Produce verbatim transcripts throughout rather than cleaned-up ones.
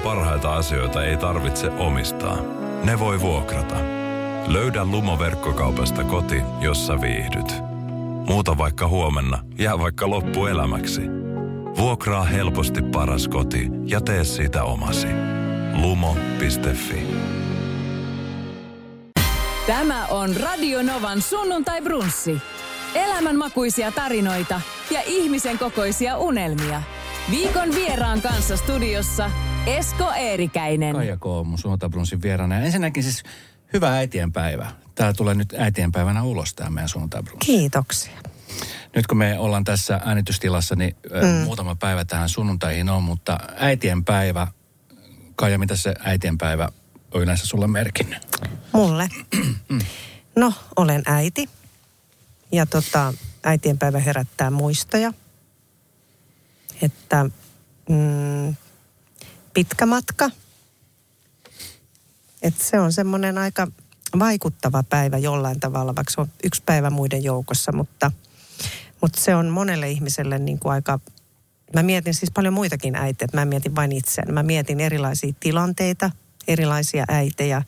parhaita asioita ei tarvitse omistaa. Ne voi vuokrata. Löydä Lumo verkkokaupasta koti, jossa viihdyt. Muuta vaikka huomenna, jää vaikka loppuelämäksi. Vuokraa helposti paras koti ja tee siitä omasi. lumo piste fi. Tämä on Radio Novan sunnuntai-brunssi. Elämänmakuisia tarinoita ja ihmisen kokoisia unelmia. Viikon vieraan kanssa studiossa Esko Eerikäinen. Kaija K. mun sunnuntai-brunssin vieraana. Ja ensinnäkin siis hyvää äitienpäivää. Tää tulee nyt äitienpäivänä ulos tää meidän sunnuntai-brunssi. Kiitoksia. Nyt kun me ollaan tässä äänitystilassa, niin mm. muutama päivä tähän sunnuntaihin on, mutta äitienpäivä, Kaija, mitä se äitienpäivä on yleensä sulle merkinnyt? Mulle? No, olen äiti. Ja tota, äitienpäivä herättää muistoja. Että mm, pitkä matka. Että se on semmoinen aika vaikuttava päivä jollain tavalla, vaikka se on yksi päivä muiden joukossa, mutta, mutta se on monelle ihmiselle niin kuin aika, mä mietin siis paljon muitakin äitejä, mä mietin vain itseäni. Mä mietin erilaisia tilanteita, erilaisia äitejä,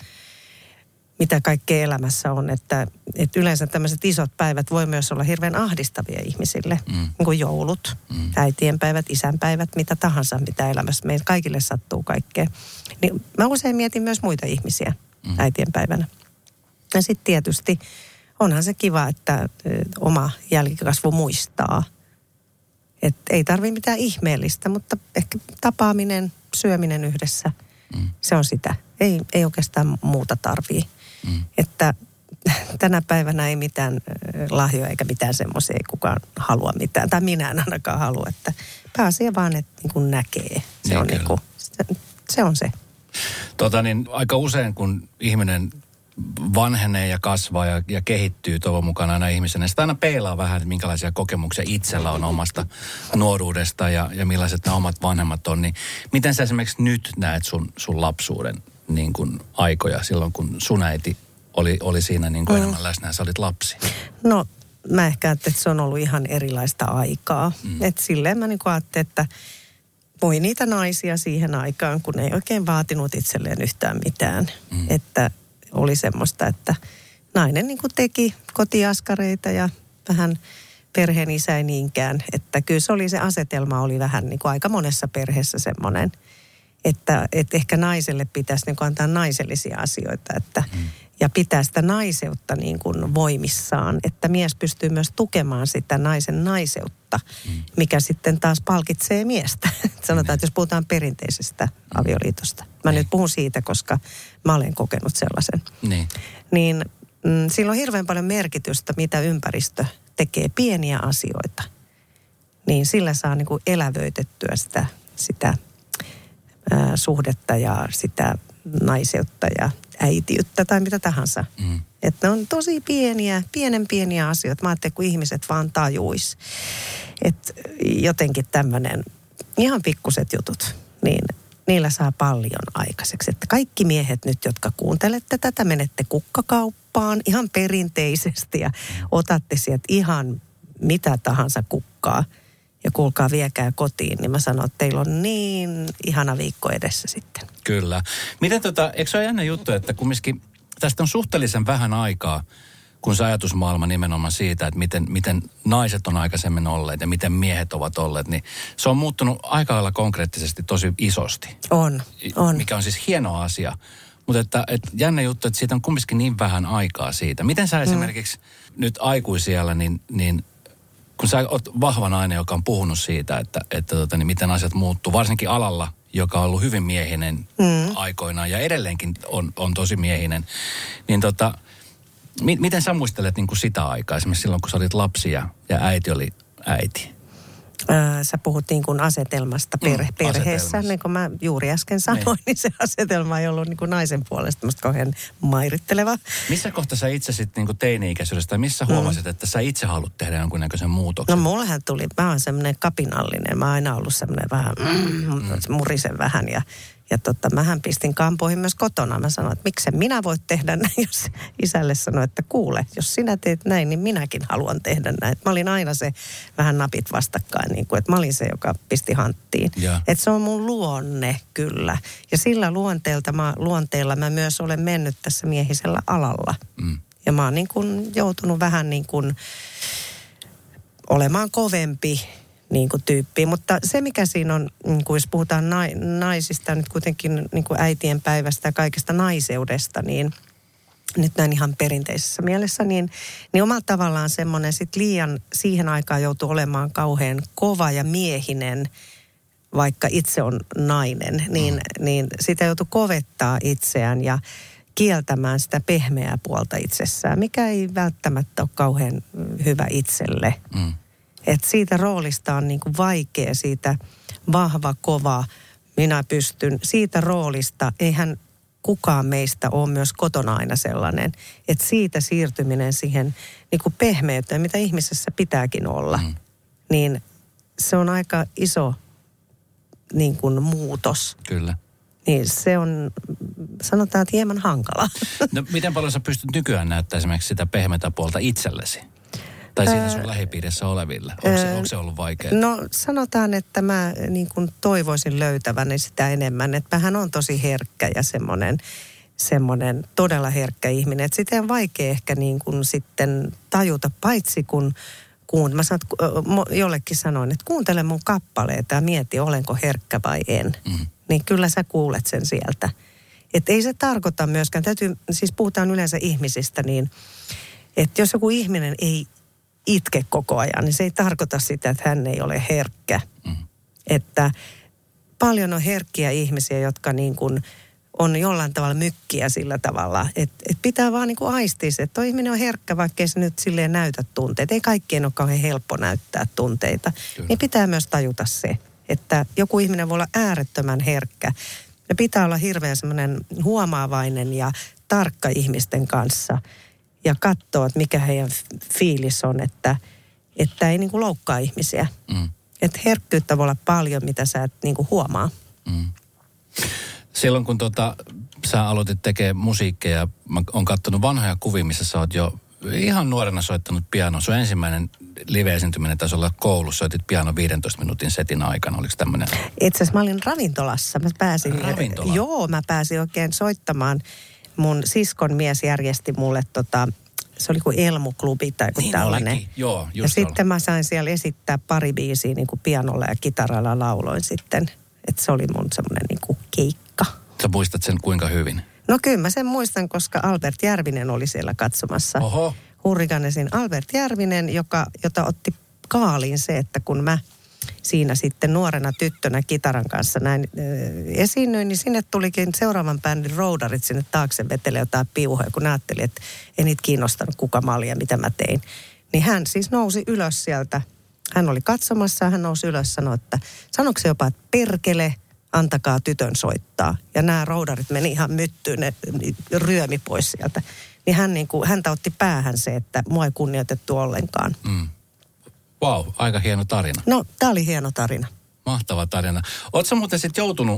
mitä kaikkea elämässä on, että, että yleensä tämmöiset isot päivät voi myös olla hirveän ahdistavia ihmisille, mm. niin kuin joulut, mm. äitienpäivät, isänpäivät, mitä tahansa, mitä elämässä meillä kaikille sattuu kaikkea. Niin mä usein mietin myös muita ihmisiä mm. äitienpäivänä. Ja sitten tietysti onhan se kiva, että oma jälkikasvu muistaa. Että ei tarvitse mitään ihmeellistä, mutta ehkä tapaaminen, syöminen yhdessä, mm. se on sitä. Ei, ei oikeastaan muuta tarvii. Mm. Että tänä päivänä ei mitään lahjoja eikä mitään semmoisia, ei kukaan halua mitään. Tai minä en ainakaan halua, että pääasia vaan, että niin kuin näkee. Se, niin on, niin kuin, se, se on se. Tota niin, aika usein kun ihminen vanhenee ja kasvaa ja, ja kehittyy toivon mukaan aina ihmisenä, sitä aina peilaa vähän, että minkälaisia kokemuksia itsellä on omasta nuoruudesta ja, ja millaiset nämä omat vanhemmat on. Niin miten sä esimerkiksi nyt näet sun, sun lapsuuden niin kuin aikoja silloin, kun sun äiti oli, oli siinä niin kuin mm. enemmän läsnä ja sä olit lapsi? No mä ehkä ajattelin, että se on ollut ihan erilaista aikaa. Mm. Että silleen mä niin kuin ajattelin, että voi niitä naisia siihen aikaan, kun ei oikein vaatinut itselleen yhtään mitään. Mm. Että oli semmoista, että nainen niin kuin teki kotiaskareita ja vähän perheen isä ei niinkään. Että kyllä se oli se asetelma oli vähän niin kuin aika monessa perheessä semmoinen, että, että ehkä naiselle pitäisi niin kuin antaa naisellisia asioita. Että, mm. ja pitää sitä naiseutta niin kuin voimissaan, että mies pystyy myös tukemaan sitä naisen naiseutta, mm. mikä sitten taas palkitsee miestä. Sanotaan, että jos puhutaan perinteisestä avioliitosta. Mä niin. nyt puhun siitä, koska mä olen kokenut sellaisen. Niin, niin mm, sillä on hirveän paljon merkitystä, mitä ympäristö tekee, pieniä asioita. Niin sillä saa niin kuin elävöitettyä sitä, sitä ää, suhdetta ja sitä naiseutta ja äitiyttä tai mitä tahansa. Mm. Että ne on tosi pieniä, pienen pieniä asioita. Mä ajattelin, kun ihmiset vaan tajuis. Että jotenkin tämmöinen ihan pikkuset jutut, niin niillä saa paljon aikaiseksi. Että kaikki miehet nyt, jotka kuuntelette tätä, menette kukkakauppaan ihan perinteisesti ja otatte sieltä ihan mitä tahansa kukkaa. Ja kuulkaa, viekää kotiin, niin mä sanon, että teillä on niin ihana viikko edessä sitten. Kyllä. Miten tota, eikö se ole jännä juttu, että kumminkin tästä on suhteellisen vähän aikaa, kun se ajatusmaailma nimenomaan siitä, että miten, miten naiset on aikaisemmin olleet ja miten miehet ovat olleet, niin se on muuttunut aika lailla konkreettisesti tosi isosti. On, on. Mikä on siis hieno asia. Mutta että, että jännä juttu, että siitä on kumminkin niin vähän aikaa siitä. Miten sä esimerkiksi mm. nyt aikuisiellä, niin, niin kun sä oot vahva nainen, joka on puhunut siitä, että, että tota, niin miten asiat muuttuu, varsinkin alalla, joka on ollut hyvin miehinen mm. aikoinaan ja edelleenkin on, on tosi miehinen, niin tota, mi, miten sä muistelet niin kuin sitä aikaa, esimerkiksi silloin, kun sä olit lapsi ja, ja äiti oli äiti? Öö, sä puhut niin kuin asetelmasta perhe, mm, perheessä, niin kuin mä juuri äsken sanoin, niin, niin se asetelma ei ollut niin kuin naisen puolesta musta kauhean mairitteleva. Missä kohtaa sä itse sitten niin kuin teini-ikäisyydestä, missä huomasit, mm. että sä itse haluat tehdä jonkunnäköisen muutoksen? No mullehan tuli, mä oon semmoinen kapinallinen, mä oon aina ollut semmoinen vähän, mm, mm. murisen vähän ja, Ja tota, mähän pistin kampoihin myös kotona. Mä sanoin, että miksen minä voit tehdä näin, jos isälle sanoi, että kuule, jos sinä teet näin, niin minäkin haluan tehdä näin. Mä olin aina se vähän napit vastakkain, niin kuin, että mä olin se, joka pisti hanttiin. Että se on mun luonne kyllä. Ja sillä luonteelta mä, luonteella mä myös olen mennyt tässä miehisellä alalla. Mm. Ja mä oon niin kuin joutunut vähän niin kuin olemaan kovempi niin kuin tyyppi. Mutta se, mikä siinä on, niin kuin jos puhutaan naisista nyt kuitenkin niin kuin äitien päivästä ja kaikesta naiseudesta, niin nyt näin ihan perinteisessä mielessä, niin, niin omalla tavallaan semmoinen sit liian siihen aikaan joutui olemaan kauhean kova ja miehinen, vaikka itse on nainen, niin, mm. niin sitä joutui kovettaa itseään ja kieltämään sitä pehmeää puolta itsessään, mikä ei välttämättä ole kauhean hyvä itselle. Mm. Että siitä roolista on niin kuin vaikea, siitä vahva, kova, minä pystyn. Siitä roolista eihän kukaan meistä ole myös kotona aina sellainen. Että siitä siirtyminen siihen niin kuin pehmeyteen, mitä ihmisessä pitääkin olla, mm. niin se on aika iso niin kuin muutos. Kyllä. Niin se on, sanotaan, että hieman hankala. No miten paljon sä pystyt nykyään näyttämään esimerkiksi sitä pehmeätä puolta itsellesi? Tai siinä sun öö, lähipiirissä oleville? Onko se, onko se ollut vaikeaa? No sanotaan, että mä niin kuin toivoisin löytäväni sitä enemmän. Että mähän on tosi herkkä ja semmoinen, semmoinen todella herkkä ihminen. Että sitä on vaikea ehkä niin kuin sitten tajuta, paitsi kun, kun mä sanon, jollekin sanoin, että kuuntele mun kappaleita ja mieti, olenko herkkä vai en. Mm. Niin kyllä sä kuulet sen sieltä. Että ei se tarkoita myöskään, täytyy, siis puhutaan yleensä ihmisistä niin, että jos joku ihminen ei itke koko ajan, niin se ei tarkoita sitä, että hän ei ole herkkä. Mm. Että paljon on herkkiä ihmisiä, jotka niin kuin on jollain tavalla mykkiä sillä tavalla, että, että pitää vaan niin kuin aistia se, että tuo ihminen on herkkä, vaikka ei se nyt silleen näytä tunteita. Ei kaikkien ole kauhean helppo näyttää tunteita. Kyllä. Niin pitää myös tajuta se, että joku ihminen voi olla äärettömän herkkä. Ja pitää olla hirveän semmoinen huomaavainen ja tarkka ihmisten kanssa ja katsoa, että mikä heidän fiilis on, että, että ei niin kuin loukkaa ihmisiä. Mm. Että herkkyyttä voi olla paljon, mitä sä et niin kuin huomaa. Mm. Silloin kun tota, sä aloitit tekemään musiikkia, mä oon katsonut vanhoja kuvia, missä sä oot jo ihan nuorena soittanut piano. Sun ensimmäinen live-esiintyminen taisi olla koulussa, soitit piano viidentoista minuutin setin aikana. Oliko tämmöinen? Itse asiassa mä olin ravintolassa. Mä pääsin, Ravintola? Joo, mä pääsin oikein soittamaan. Mun siskon mies järjesti mulle tota, se oli kuin Elmu-klubi tai kuin niin tällainen. Joo, just ja sitten ollut. Mä sain siellä esittää pari biisiä niin kuin pianolla ja kitaralla lauloin sitten. Että se oli mun semmoinen niin kuin keikka. Sä muistat sen kuinka hyvin? No kyllä mä sen muistan, koska Albert Järvinen oli siellä katsomassa. Oho. Hurrikanesin Albert Järvinen, joka, jota otti kaaliin se, että kun mä siinä sitten nuorena tyttönä kitaran kanssa näin äh, esiinnyin, niin sinne tulikin seuraavan bändin roudarit sinne taakse vetelee jotain piuhoja, kun ajattelin, että ei niitä kiinnostanut kuka mä olin ja mitä mä tein. Niin hän siis nousi ylös sieltä. Hän oli katsomassa ja hän nousi ylös ja sanoi, että sanoiko se jopa, että perkele, antakaa tytön soittaa. Ja nämä roudarit meni ihan myttyyn, ne ryömi pois sieltä. Niin hän niin kuin, häntä otti päähän se, että mua ei kunnioitettu ollenkaan. Mm. Vau, wow, aika hieno tarina. No, tää oli hieno tarina. Mahtava tarina. Ootko sä muuten sitten joutunut,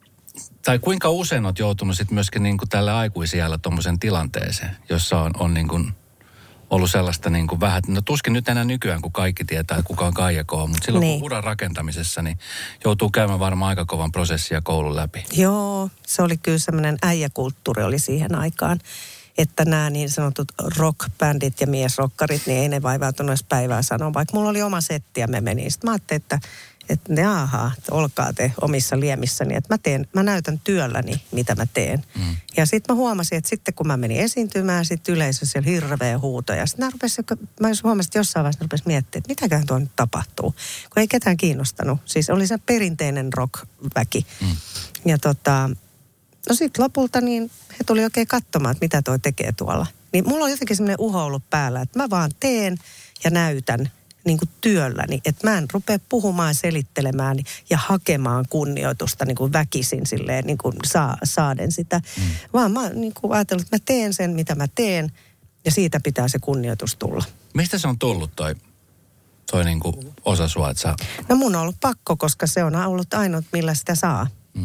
tai kuinka usein oot joutunut sitten myöskin niin kuin tällä aikuisiällä tuommoisen tilanteeseen, jossa on, on niin kuin ollut sellaista niin kuin vähän, no tuskin nyt enää nykyään, kun kaikki tietää, kuka on Kaija K, mutta silloin niin. Kun uran rakentamisessa, niin joutuu käymään varmaan aika kovan prosessia koulun läpi. Joo, se oli kyllä semmoinen äijäkulttuuri oli siihen aikaan, että nämä niin sanotut rockbändit ja miesrokkarit, niin ei ne vaivautunut edes päivää sanoa, vaikka mulla oli oma setti ja me meni. Sitten mä ajattelin, että että jaha, että olkaa te omissa liemissäni, että mä, teen, mä näytän työlläni, mitä mä teen. Mm. Ja sitten mä huomasin, että sitten kun mä menin esiintymään, sitten yleisö siellä hirveä huuto. Ja sitten mä huomasin, että jossain vaiheessa rupesi miettimään, että mitäköhän tuo nyt tapahtuu. Kun ei ketään kiinnostanut. Siis oli se perinteinen rock-väki. Mm. Ja tota, no sitten lopulta niin he tuli oikein katsomaan, että mitä toi tekee tuolla. Niin mulla on jotenkin semmoinen uho ollut päällä, että mä vaan teen ja näytän niin kuin työlläni, että mä en rupea puhumaan, selittelemään ja hakemaan kunnioitusta niin kuin väkisin silleen niin kuin saa, saaden sitä. Mm. Vaan mä niin kuin ajatellut, että mä teen sen, mitä mä teen ja siitä pitää se kunnioitus tulla. Mistä se on tullut toi, toi niin kuin osa sua, että sä... No mun on ollut pakko, koska se on ollut ainut, millä sitä saa. Mm.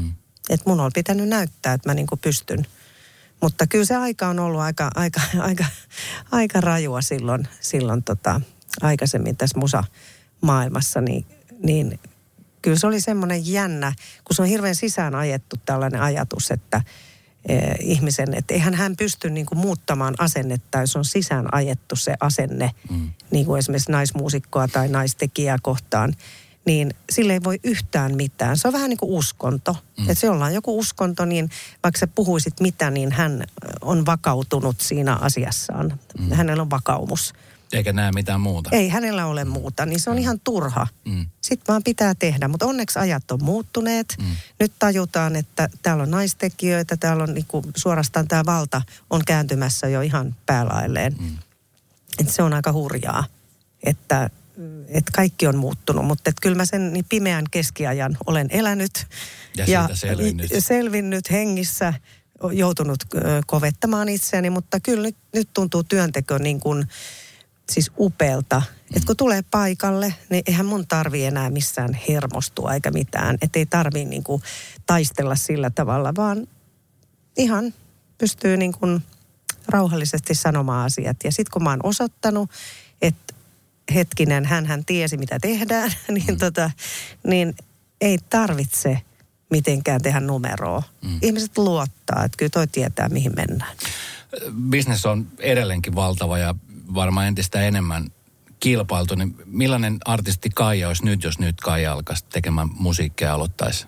Että mun on pitänyt näyttää, että mä niin kuin pystyn. Mutta kyllä se aika on ollut aika, aika, aika, aika rajua silloin, silloin tota, aikaisemmin tässä musa-maailmassa, niin, niin kyllä se oli semmoinen jännä, kun se on hirveän sisään ajettu tällainen ajatus, että eh, ihmisen, että eihän hän pysty niin kuin muuttamaan asennetta, jos on sisään ajettu se asenne, mm. niin kuin esimerkiksi naismuusikkoa tai naistekijää kohtaan, niin sille ei voi yhtään mitään. Se on vähän niin kuin uskonto. Mm. Että se ollaan joku uskonto, niin vaikka sä puhuisit mitä, niin hän on vakautunut siinä asiassaan. Mm. Hänellä on vakaumus. Eikä näe mitään muuta. Ei hänellä ole muuta, niin se on mm. ihan turha. Mm. Sitten vaan pitää tehdä, mutta onneksi ajat on muuttuneet. Mm. Nyt tajutaan, että täällä on naistekijöitä, täällä on niinku, suorastaan tämä valta on kääntymässä jo ihan päälailleen. Mm. Että se on aika hurjaa, että että kaikki on muuttunut, mutta että kyllä mä sen niin pimeän keskiajan olen elänyt ja, ja selvinnyt. selvinnyt hengissä, joutunut kovettamaan itseäni, mutta kyllä nyt, nyt tuntuu työnteko niin kuin siis upealta. Mm. Että kun tulee paikalle, niin eihän mun tarvii enää missään hermostua eikä mitään. Että ei tarvii niin kuin taistella sillä tavalla, vaan ihan pystyy niin kuin rauhallisesti sanomaan asiat. Ja sitten kun mä oon osoittanut, että hetkinen, hänhän tiesi mitä tehdään, niin, mm. tota, niin ei tarvitse mitenkään tehdä numeroa. Mm. Ihmiset luottaa, että kyllä toi tietää mihin mennään. Business on edelleenkin valtava ja varmaan entistä enemmän kilpailtu, niin millainen artisti Kaija olisi nyt, jos nyt Kaija alkaisi tekemään musiikkia ja aloittaisi?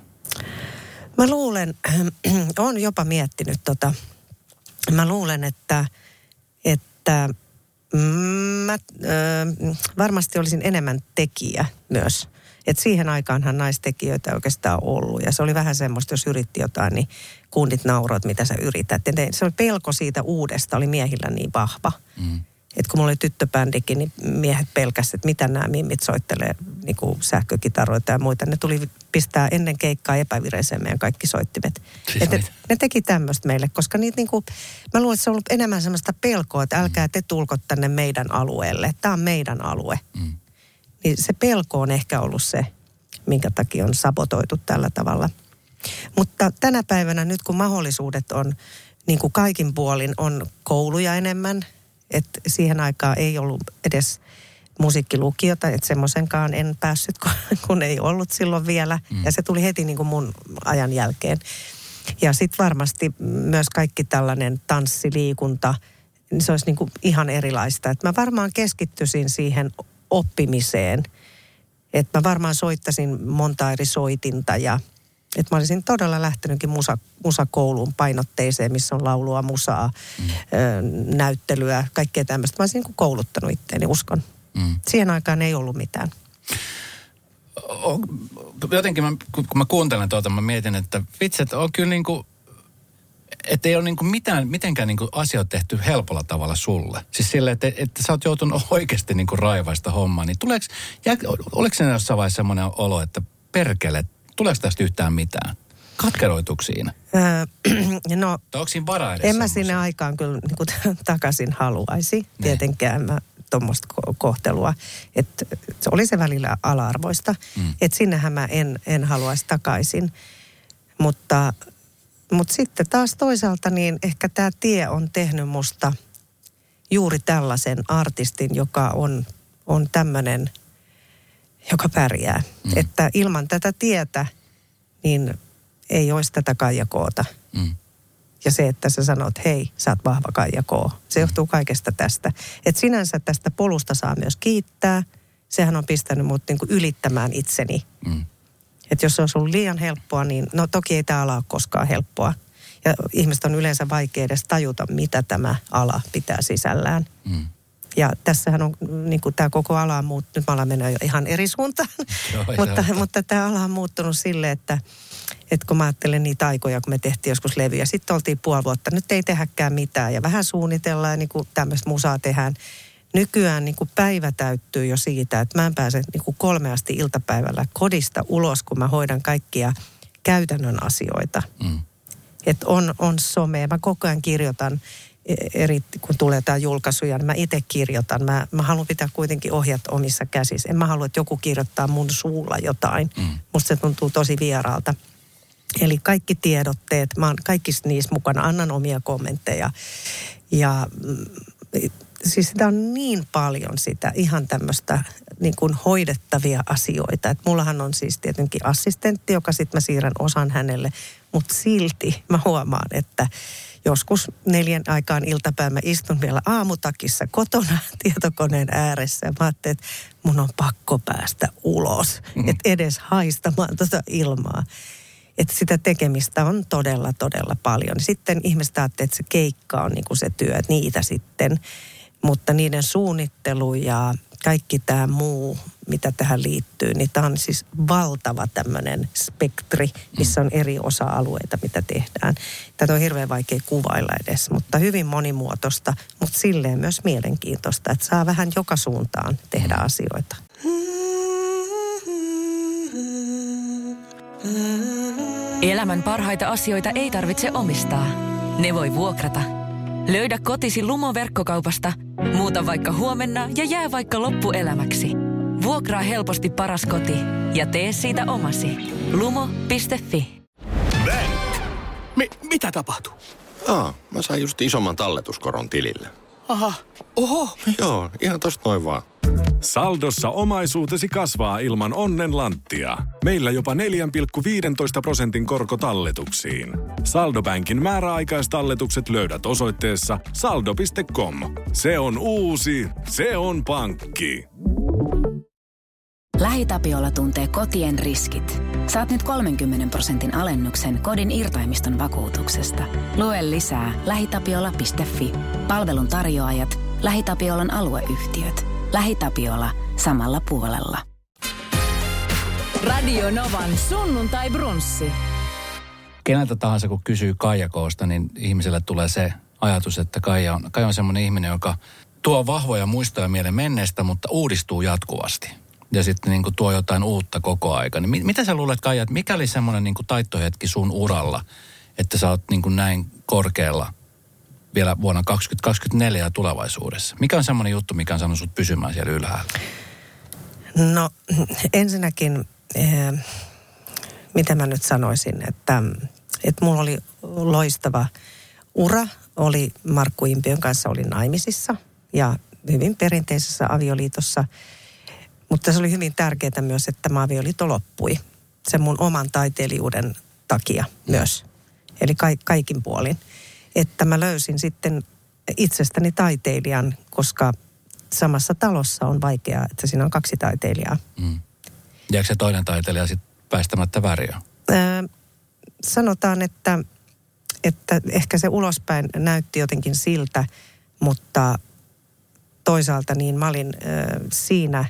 Mä luulen, olen jopa miettinyt tota, mä luulen, että, että mä äh, varmasti olisin enemmän tekijä myös. Että siihen aikaanhan naistekijöitä ei oikeastaan ollut. Ja se oli vähän semmoista, jos yritti jotain, niin kundit nauroivat, mitä sä yrität. Ja se oli pelko siitä uudesta, oli miehillä niin vahva. Mm. Että kun mulla oli tyttöbändikin, niin miehet pelkäsivät, että mitä nämä mimmit soittelee niin kuin sähkökitaroita ja muita. Ne tuli pistää ennen keikkaa epävireiseen meidän kaikki soittimet. Siis että ne teki tämmöistä meille, koska niitä niin kuin, mä luulen, että se on ollut enemmän semmoista pelkoa, että älkää te tulko tänne meidän alueelle. Tämä on meidän alue. Mm. Niin se pelko on ehkä ollut se, minkä takia on sabotoitu tällä tavalla. Mutta tänä päivänä nyt kun mahdollisuudet on niin kuin kaikin puolin on kouluja enemmän, että siihen aikaan ei ollut edes musiikkilukiota, että semmoisenkaan en päässyt, kun ei ollut silloin vielä. Mm. Ja se tuli heti niin kuin mun ajan jälkeen. Ja sitten varmasti myös kaikki tällainen tanssiliikunta, niin se olisi niin kuin ihan erilaista. Että mä varmaan keskittyisin siihen oppimiseen. Että mä varmaan soittaisin monta eri soitinta ja että mä olisin todella lähtenytkin musa, musakouluun painotteiseen, missä on laulua, musaa, mm. ö, näyttelyä, kaikkea tämmöistä. Mä olisin niin kuin kouluttanut itseäni, uskon. Mm. Siihen aikaan ei ollut mitään. O, jotenkin mä, kun mä kuuntelen tuota, mä mietin, että vitsi, että on kyllä niin kuin, että ei ole niin kuin mitään, mitenkään niin kuin asioita tehty helpolla tavalla sulle. Siis silleen, että, että sä oot joutunut oikeasti niin kuin raivaista hommaa. Niin tuleeko, oliko se jossain vaiheessa semmoinen olo, että perkele, tuleeko tästä yhtään mitään? Katkeroituuko siinä? Öö, no, onko siinä varaa edes en mä sinne aikaan kyllä niin kuin takaisin haluaisi. Ne. Tietenkään mä tuommoista kohtelua. Että se oli se välillä ala-arvoista. Mm. Että sinnehän mä en, en haluaisi takaisin. Mutta, mutta sitten taas toisaalta niin ehkä tämä tie on tehnyt musta juuri tällaisen artistin, joka on, on tämmöinen, joka pärjää. Mm. Että ilman tätä tietä, niin ei olisi tätä Kaija K:ta. Mm. Ja se, että sä sanot, hei, sä oot vahva Kaija K. Se johtuu kaikesta tästä. Että sinänsä tästä polusta saa myös kiittää. Sehän on pistänyt mut niinku ylittämään itseni. Mm. Että jos se olisi ollut liian helppoa, niin no toki ei tämä ala ole koskaan helppoa. Ja ihmiset on yleensä vaikea edes tajuta, mitä tämä ala pitää sisällään. Mm. Ja tässähän on niin kuin tämä koko ala on muuttunut, nyt mä alan mennä jo ihan eri suuntaan, Joo, mutta, mutta tämä ala on muuttunut sille, että, että kun mä ajattelen niitä aikoja, kun me tehtiin joskus levyjä, sitten oltiin puoli vuotta, nyt ei tehäkään mitään ja vähän suunnitellaan ja niin kuin tämmöistä musaa tehdään. Nykyään niin kuin päivä täyttyy jo siitä, että mä en pääse niin kuin kolme asti iltapäivällä kodista ulos, kun mä hoidan kaikkia käytännön asioita. Mm. Että on, on some, mä koko ajan kirjoitan eri, kun tulee tämä julkaisuja, niin mä itse kirjoitan. Mä, mä haluan pitää kuitenkin ohjat omissa käsissä. En mä halua, että joku kirjoittaa mun suulla jotain. Mm. Musta se tuntuu tosi vieraalta. Eli kaikki tiedotteet, mä oon kaikissa niissä mukana, annan omia kommentteja. Ja siis sitä on niin paljon sitä ihan tämmöistä niin kuin hoidettavia asioita. Että mullahan on siis tietenkin assistentti, joka sitten mä siirrän osan hänelle. Mutta silti mä huomaan, että joskus neljän aikaan iltapäivä istun vielä aamutakissa kotona tietokoneen ääressä. Ja mä ajattelin, että mun on pakko päästä ulos, mm-hmm. että edes haistamaan tuota ilmaa. Että sitä tekemistä on todella, todella paljon. Sitten ihmiset ajattelee, että se keikka on niin kuin se työ, että niitä sitten. Mutta niiden suunnittelu ja kaikki tämä muu, mitä tähän liittyy, niin tämä on siis valtava tämmöinen spektri, missä on eri osa-alueita, mitä tehdään. Tätä on hirveän vaikea kuvailla edes, mutta hyvin monimuotoista, mutta silleen myös mielenkiintoista, että saa vähän joka suuntaan tehdä asioita. Elämän parhaita asioita ei tarvitse omistaa. Ne voi vuokrata. Löydä kotisi Lumo-verkkokaupasta. Muuta vaikka huomenna ja jää vaikka loppuelämäksi. Vuokraa helposti paras koti ja tee siitä omasi. lumo piste fi. Bank. Mi- mitä tapahtuu? Aa, mä sain just isomman talletuskoron tilille. Aha, oho. Joo, ihan tosta noin vaan. Saldossa omaisuutesi kasvaa ilman onnenlanttia. Meillä jopa neljä pilkku viisitoista prosentin korko talletuksiin. Saldobankin määräaikaistalletukset löydät osoitteessa saldo piste com. Se on uusi, se on pankki. LähiTapiola tuntee kotien riskit. Saat nyt kolmenkymmenen prosentin alennuksen kodin irtaimiston vakuutuksesta. Lue lisää lähitapiola piste fi. Palvelun tarjoajat, LähiTapiolan alueyhtiöt. LähiTapiola samalla puolella. Radio Novan sunnuntai brunssi. Keneltä tahansa kun kysyy Kaija-koosta, niin ihmiselle tulee se ajatus, että Kaija on, Kaija on semmoinen ihminen, joka tuo vahvoja muistoja mieleen menneestä, mutta uudistuu jatkuvasti. Ja sitten niin kuin tuo jotain uutta koko aika. Niin mit, mitä sä luulet, Kaija, että mikä oli semmoinen niin kuin taittohetki sun uralla, että sä oot niin kuin näin korkealla vielä vuonna kaksituhattakaksikymmentäneljä ja tulevaisuudessa? Mikä on semmoinen juttu, mikä on saanut sut pysymään siellä ylhäällä? No ensinnäkin, eh, mitä mä nyt sanoisin, että, että mulla oli loistava ura. Oli Markku Impiön kanssa, oli naimisissa ja hyvin perinteisessä avioliitossa. Mutta se oli hyvin tärkeää myös, että tämä avioliitto loppui. Sen mun oman taiteilijuuden takia myös. Eli ka- kaikin puolin. Että mä löysin sitten itsestäni taiteilijan, koska samassa talossa on vaikeaa, että siinä on kaksi taiteilijaa. Mm. Jääkö se toinen taiteilija sitten päästämättä väriä? Öö, sanotaan, että, että ehkä se ulospäin näytti jotenkin siltä, mutta toisaalta niin mä olin öö, siinä,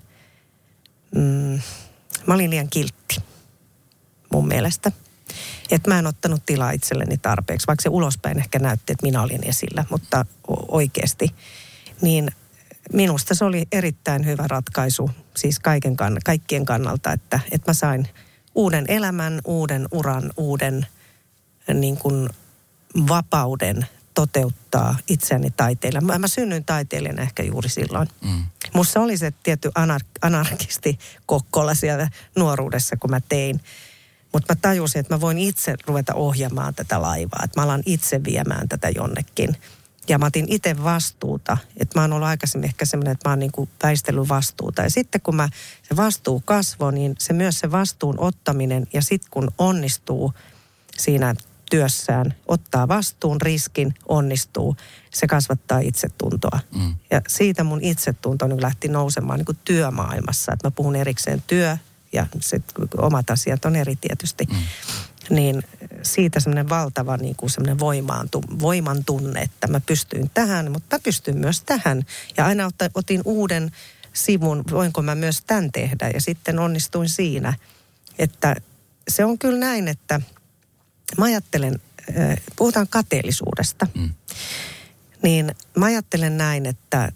mm, mä olin liian kiltti mun mielestä. Että mä en ottanut tilaa itselleni tarpeeksi, vaikka se ulospäin ehkä näytti, että minä olin esillä, mutta oikeasti. Niin minusta se oli erittäin hyvä ratkaisu, siis kaiken kann- kaikkien kannalta, että, että mä sain uuden elämän, uuden uran, uuden niin kuin vapauden toteuttaa itseäni taiteilijana. Mä, mä synnyin taiteilijana ehkä juuri silloin. Mm. Musta oli se tietty anar- anarkisti kokkola siellä nuoruudessa, kun mä tein. Mutta mä tajusin, että mä voin itse ruveta ohjaamaan tätä laivaa. Että mä alan itse viemään tätä jonnekin. Ja mä otin itse vastuuta. Että mä oon ollut aikaisemmin ehkä semmoinen, että mä oon niinku väistellyt vastuuta. Ja sitten kun mä, se vastuu kasvoi, niin se myös se vastuun ottaminen. Ja sitten kun onnistuu siinä työssään, ottaa vastuun, riskin, onnistuu, se kasvattaa itsetuntoa. Mm. Ja siitä mun itsetunto niin lähti nousemaan niin kuin työmaailmassa. Että mä puhun erikseen työ, ja se, omat asiat on eri tietysti, mm. niin siitä semmoinen valtava niin kuin semmoinen voiman tunne, että mä pystyin tähän, mutta mä pystyn myös tähän. Ja aina otin uuden sivun, voinko mä myös tämän tehdä, ja sitten onnistuin siinä. Että se on kyllä näin, että mä ajattelen, puhutaan kateellisuudesta, mm. niin mä ajattelen näin, että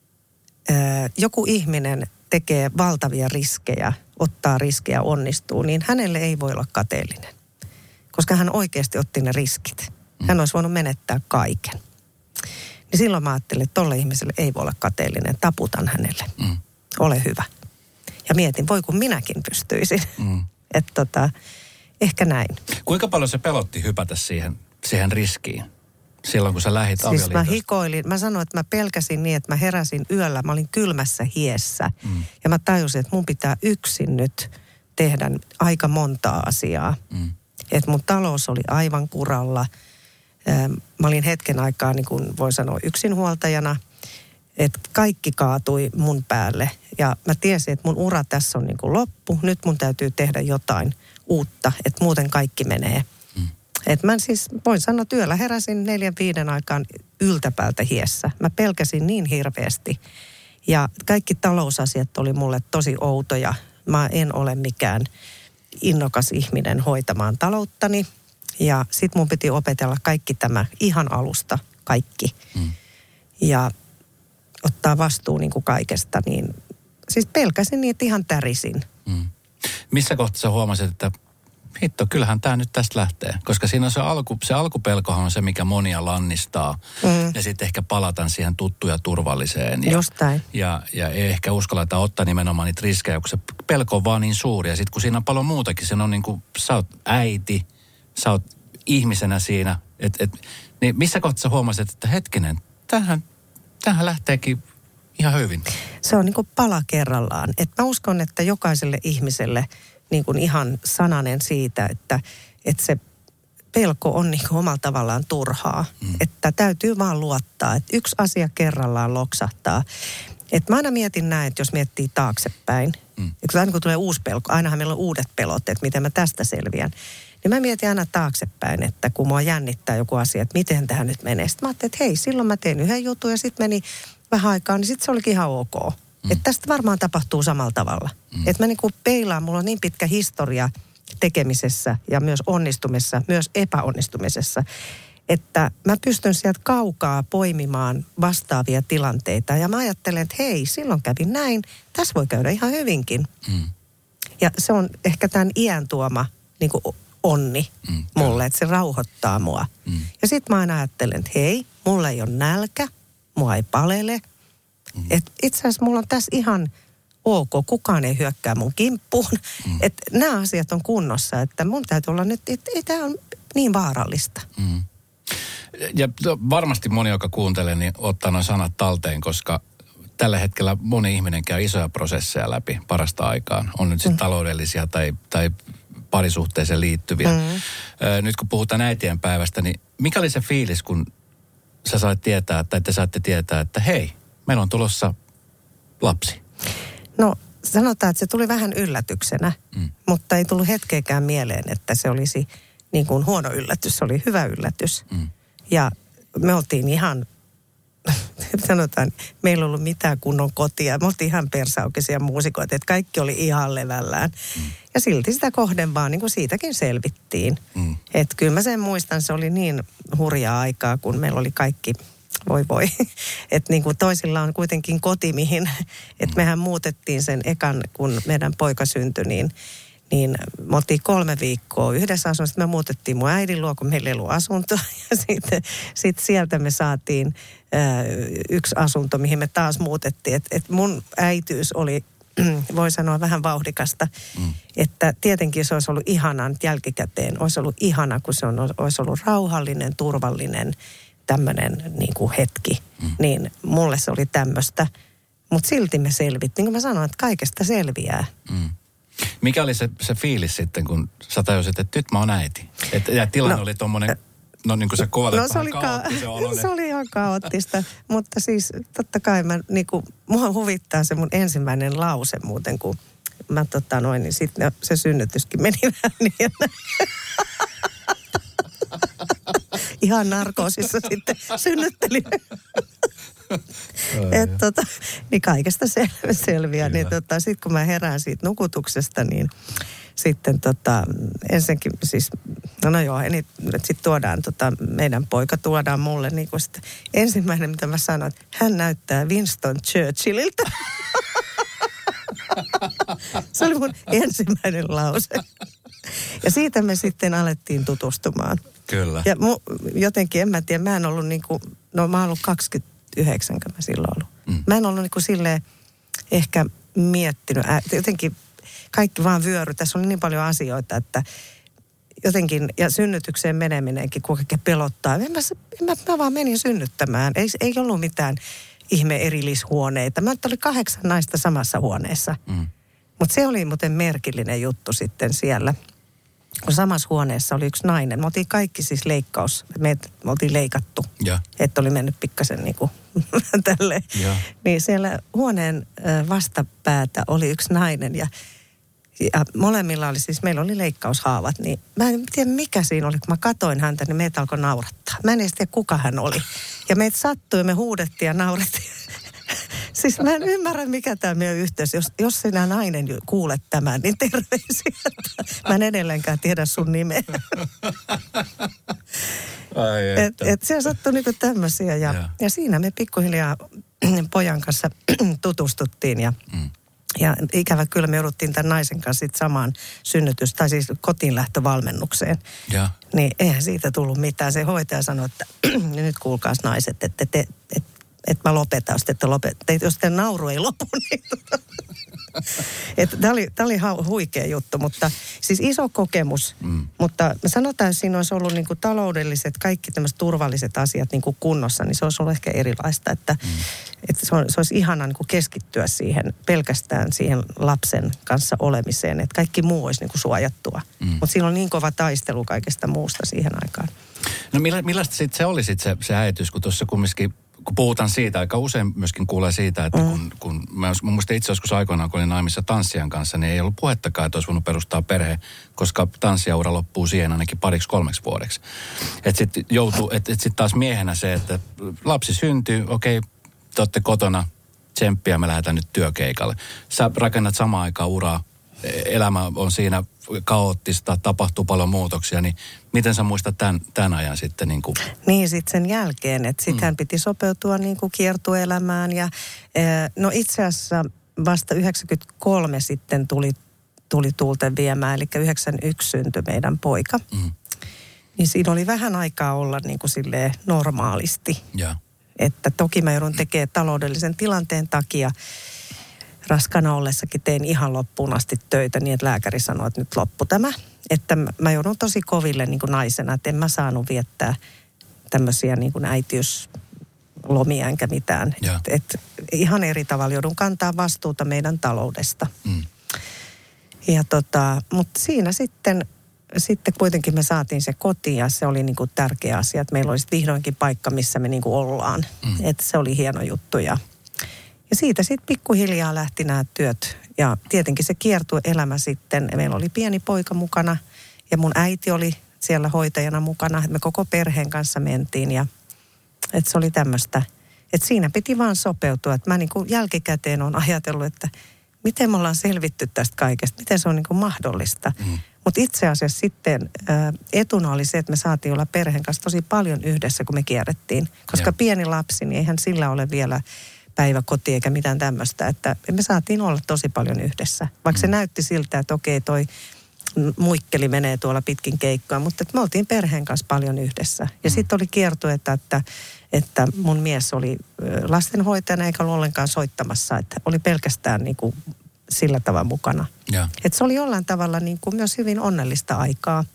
joku ihminen tekee valtavia riskejä, ottaa riskejä, onnistuu, niin hänelle ei voi olla kateellinen. Koska hän oikeasti otti ne riskit. Hän olisi voinut menettää kaiken. Niin silloin mä ajattelin, että tolle ihmiselle ei voi olla kateellinen. Taputan hänelle. Mm. Ole hyvä. Ja mietin, voi kun minäkin pystyisin. Mm. Että tota, ehkä näin. Kuinka paljon se pelotti hypätä siihen, siihen riskiin silloin, kun sä lähit siis avioliitosta? Siis mä hikoilin. Mä sanoin, että mä pelkäsin niin, että mä heräsin yöllä. Mä olin kylmässä hiessä. Mm. Ja mä tajusin, että mun pitää yksin nyt tehdä aika montaa asiaa. Mm. Että mun talous oli aivan kuralla. Mä olin hetken aikaa, niin kuin voi sanoa, yksinhuoltajana. Että kaikki kaatui mun päälle. Ja mä tiesin, että mun ura tässä on niin kuin loppu. Nyt mun täytyy tehdä jotain uutta, että muuten kaikki menee. Mm. Että mä siis, voin sanoa, työllä heräsin neljän viiden aikaan yltäpäältä hiessä. Mä pelkäsin niin hirveästi. Ja kaikki talousasiat oli mulle tosi outoja. Mä en ole mikään innokas ihminen hoitamaan talouttani. Ja sit mun piti opetella kaikki tämä ihan alusta, kaikki. Mm. Ja ottaa vastuu niin kuin kaikesta, niin siis pelkäsin niin, että ihan tärisin. Mm. Missä kohtaa sä huomasit, että hitto, kyllähän tämä nyt tästä lähtee? Koska siinä on se, alku, se alkupelkohan on se, mikä monia lannistaa. Mm. Ja sitten ehkä palataan siihen tuttuun ja turvalliseen. Ja, Jostain. Ja, ja ei ehkä uskalleta ottaa nimenomaan niitä riskejä, kun se pelko on vaan niin suuri. Ja sitten kun siinä on paljon muutakin, se on niin kuin, sä oot äiti, sä oot ihmisenä siinä. Et, et, niin missä kohtaa sä huomasit, että hetkinen, tämähän, tämähän lähteekin ihan hyvin? Se on niin kuin pala kerrallaan. Et mä uskon, että jokaiselle ihmiselle niin kuin ihan sananen siitä, että, että se pelko on niin kuin omalla tavallaan turhaa. Mm. Että täytyy vaan luottaa, että yksi asia kerrallaan loksahtaa. Että mä aina mietin näin, että jos miettii taaksepäin, mm. että aina kun tulee uusi pelko, ainahan meillä on uudet pelot, että miten mä tästä selviän. Niin mä mietin aina taaksepäin, että kun mua jännittää joku asia, että miten tähän nyt menee. Sitten mä ajattelin, että hei, silloin mä tein yhden jutun ja sitten meni vähän aikaa, niin sitten se olikin ihan ok. Mm. Että tästä varmaan tapahtuu samalla tavalla. Mm. Että mä niin kuin peilaan, mulla on niin pitkä historia tekemisessä ja myös onnistumisessa, myös epäonnistumisessa, että mä pystyn sieltä kaukaa poimimaan vastaavia tilanteita. Ja mä ajattelen, että hei, silloin kävi näin, tässä voi käydä ihan hyvinkin. Mm. Ja se on ehkä tämän iän tuoma niin kuin onni mm, mulle, että se rauhoittaa mua. Mm. Ja sit mä aina ajattelen, että hei, mulla ei ole nälkä, mua ei palele. Mm. Että itse asiassa mulla on tässä ihan ok, kukaan ei hyökkää mun kimppuun. Mm. Että nämä asiat on kunnossa, että mun täytyy olla nyt, että ei tämä on niin vaarallista. Mm. Ja varmasti moni, joka kuuntelee, niin ottaa nuo sanat talteen, koska tällä hetkellä moni ihminen käy isoja prosesseja läpi parasta aikaan. On nyt sitten mm. taloudellisia tai, tai parisuhteeseen liittyviä. Mm. Nyt kun puhutaan äitien päivästä, niin mikä oli se fiilis, kun sä sait tietää, tai te saatte tietää, että hei, meillä on tulossa lapsi? No sanotaan, että se tuli vähän yllätyksenä, mm. mutta ei tullut hetkeäkään mieleen, että se olisi niin kuin huono yllätys. Se oli hyvä yllätys. Mm. Ja me oltiin ihan, sanotaan, meillä ei ollut mitään kunnon kotia. Me oltiin ihan persaukisia muusikoita, että kaikki oli ihan levällään. Mm. Ja silti sitä kohden vaan niin kuin siitäkin selvittiin. Mm. Että kyllä mä sen muistan, se oli niin hurjaa aikaa, kun meillä oli kaikki, voi voi. Että niin kuin toisilla on kuitenkin koti, mihin, että mehän muutettiin sen ekan, kun meidän poika syntyi, niin Niin me oltiin kolme viikkoa yhdessä asunnossa. Sitten me muutettiin mun äidin luo, kun meillä ei ollut asuntoa. Ja sitten sit sieltä me saatiin ää, yksi asunto, mihin me taas muutettiin. Että et mun äitiys oli, voi sanoa, vähän vauhdikasta. Mm. Että tietenkin se olisi ollut ihanaa nyt jälkikäteen. Olisi ollut ihana, kun se on, olisi ollut rauhallinen, turvallinen tämmöinen niin kuin hetki. Mm. Niin mulle se oli tämmöistä. Mutta silti me selvittiin. Niin kuin mä sanoin, että kaikesta selviää. Mm. Mikä oli se, se fiilis sitten, kun sä tajusit, että nyt mä oon äiti? Et, ja tilanne no, oli tommonen, no niin kuin sä kuvaat, no, se oli kaoottisen oloinen. Se oli ihan kaoottista, mutta siis totta kai mä, niin kuin, mua huvittaa se mun ensimmäinen lause muuten, kun mä tota noin, niin sitten se synnytyskin meni vähän niin. Ihan narkoosissa sitten synnyttelin. Että tota, niin kaikesta sel- selviää. Niin tota, sitten kun mä herään siitä nukutuksesta, niin sitten tota, ensinnäkin siis, no, no joo, niin sitten tuodaan, tota, meidän poika tuodaan mulle niin kuin sitä, ensimmäinen mitä mä sanoin, että hän näyttää Winston Churchilliltä. Se oli mun ensimmäinen lause. Ja siitä me sitten alettiin tutustumaan. Kyllä. Ja mu, jotenkin, en mä tiedä, mä en ollut niin kuin, no mä oon ollut kaksikymmentäyhdeksän, kun mä silloin ollut. Mm. Mä en ollut niin kuin silleen ehkä miettinyt, jotenkin kaikki vaan vyöry. Tässä oli niin paljon asioita, että jotenkin, ja synnytykseen meneminenkin, kun kaikki pelottaa. En mä, en mä, mä vaan menin synnyttämään. Ei, ei ollut mitään ihme erillishuoneita. Mä oli kahdeksan naista samassa huoneessa. Mm. Mutta se oli muuten merkillinen juttu sitten siellä. Kun samassa huoneessa oli yksi nainen. Me oltiin kaikki siis leikkaus. Me, me oltiin leikattu. Ja. Että oli mennyt pikkasen niin kuin tälleen. Ja. Niin siellä huoneen vastapäätä oli yksi nainen ja Ja molemmilla oli siis, meillä oli leikkaushaavat, niin mä en tiedä mikä siinä oli, kun mä katoin häntä, niin meitä alkoi naurattaa. Mä en edes tiedä kuka hän oli. Ja meitä sattui, me huudettiin ja naurettiin. Siis mä en ymmärrä, mikä tämä meidän yhteys. Jos, jos sinä nainen kuulet tämän, niin terveisiä. Mä en edelleenkään tiedä sun nimeä. Ai et, et siellä sattui niinku tämmöisiä. Ja, ja. ja siinä me pikkuhiljaa pojan kanssa tutustuttiin ja... Mm. Ja ikävä kyllä me jouduttiin tämän naisen kanssa sitten samaan synnytys, tai siis kotiinlähtövalmennukseen. Ja. Niin eihän siitä tullut mitään. Se hoitaja sanoi, että nyt kuulkaas naiset, että te, et, et mä lopetan, jos te ette lopeta. Jos te nauru ei lopu, niin... Tämä oli, oli huikea juttu, mutta siis iso kokemus. Mm. Mutta me sanotaan, että siinä olisi ollut niin kuin taloudelliset, kaikki tämmöiset turvalliset asiat niin kuin kunnossa, niin se olisi ollut ehkä erilaista. Että, mm. että se, on, se olisi ihana niin kuin keskittyä siihen, pelkästään siihen lapsen kanssa olemiseen. Että kaikki muu olisi niin kuin suojattua. Mm. Mutta siinä on niin kova taistelu kaikesta muusta siihen aikaan. No milla, millaista sitten se oli sitten se, se äitys, kun tuossa kumminkin... Kun puhutaan siitä, aika usein myöskin kuulee siitä, että kun, kun mä, mä muistan itse joskus aikoinaan, kun olin naimissa tanssijan kanssa, niin ei ollut puhettakaan, että olisi voinut perustaa perhe, koska tanssijaura loppuu siihen ainakin pariksi kolmeksi vuodeksi. Että sitten joutuu, että et sitten taas miehenä se, että lapsi syntyy, okei, te olette kotona, tsemppiä, me lähdetään nyt työkeikalle. Sä rakennat samaan aikaan uraa, elämä on siinä kaoottista, tapahtuu paljon muutoksia, niin miten sä muistat tämän, tämän ajan sitten? Niin, kuin? niin sitten sen jälkeen, että sitten mm. hän piti sopeutua niin kuin kiertueelämään ja no itse asiassa vasta yhdeksänkymmentäkolme sitten tuli, tuli tuulten viemään, eli yhdeksänkymmentäyksi syntyi meidän poika. Mm. Niin siinä oli vähän aikaa olla niin kuin silleen normaalisti. Ja. Että toki mä joudun tekemään taloudellisen tilanteen takia. Raskana ollessakin tein ihan loppuun asti töitä niin, että lääkäri sanoi, että nyt loppu tämä. Että mä joudun tosi koville niin kuin naisena, että en mä saanut viettää tämmöisiä niin kuin äitiyslomia enkä mitään. Että et ihan eri tavalla joudun kantaa vastuuta meidän taloudesta. Mm. Ja tota, mutta siinä sitten, sitten kuitenkin me saatiin se kotiin ja se oli niin kuin tärkeä asia, että meillä olisi vihdoinkin paikka, missä me niin kuin ollaan. Mm. Että se oli hieno juttu ja... Ja siitä sitten pikkuhiljaa lähti nämä työt. Ja tietenkin se kiertui elämä sitten. Meillä oli pieni poika mukana ja mun äiti oli siellä hoitajana mukana. Me koko perheen kanssa mentiin ja että se oli tämmöistä. Että siinä piti vaan sopeutua. Että mä niin kuin jälkikäteen olen ajatellut, että miten me ollaan selvitty tästä kaikesta. Miten se on niin kuin mahdollista. Mm. Mutta itse asiassa sitten ä, etuna oli se, että me saatiin olla perheen kanssa tosi paljon yhdessä, kun me kierrettiin. Koska ja. pieni lapsi, niin eihän sillä ole vielä... päiväkoti eikä mitään tämmöistä, että me saatiin olla tosi paljon yhdessä. Vaikka mm. se näytti siltä, että okei toi muikkeli menee tuolla pitkin keikkaa, mutta että me oltiin perheen kanssa paljon yhdessä. Ja mm. sitten oli kiertuetta, että, että mun mies oli lastenhoitajana eikä ollut ollenkaan soittamassa, että oli pelkästään niin kuin sillä tavalla mukana. Ja. Että se oli jollain tavalla niin kuin myös hyvin onnellista aikaa.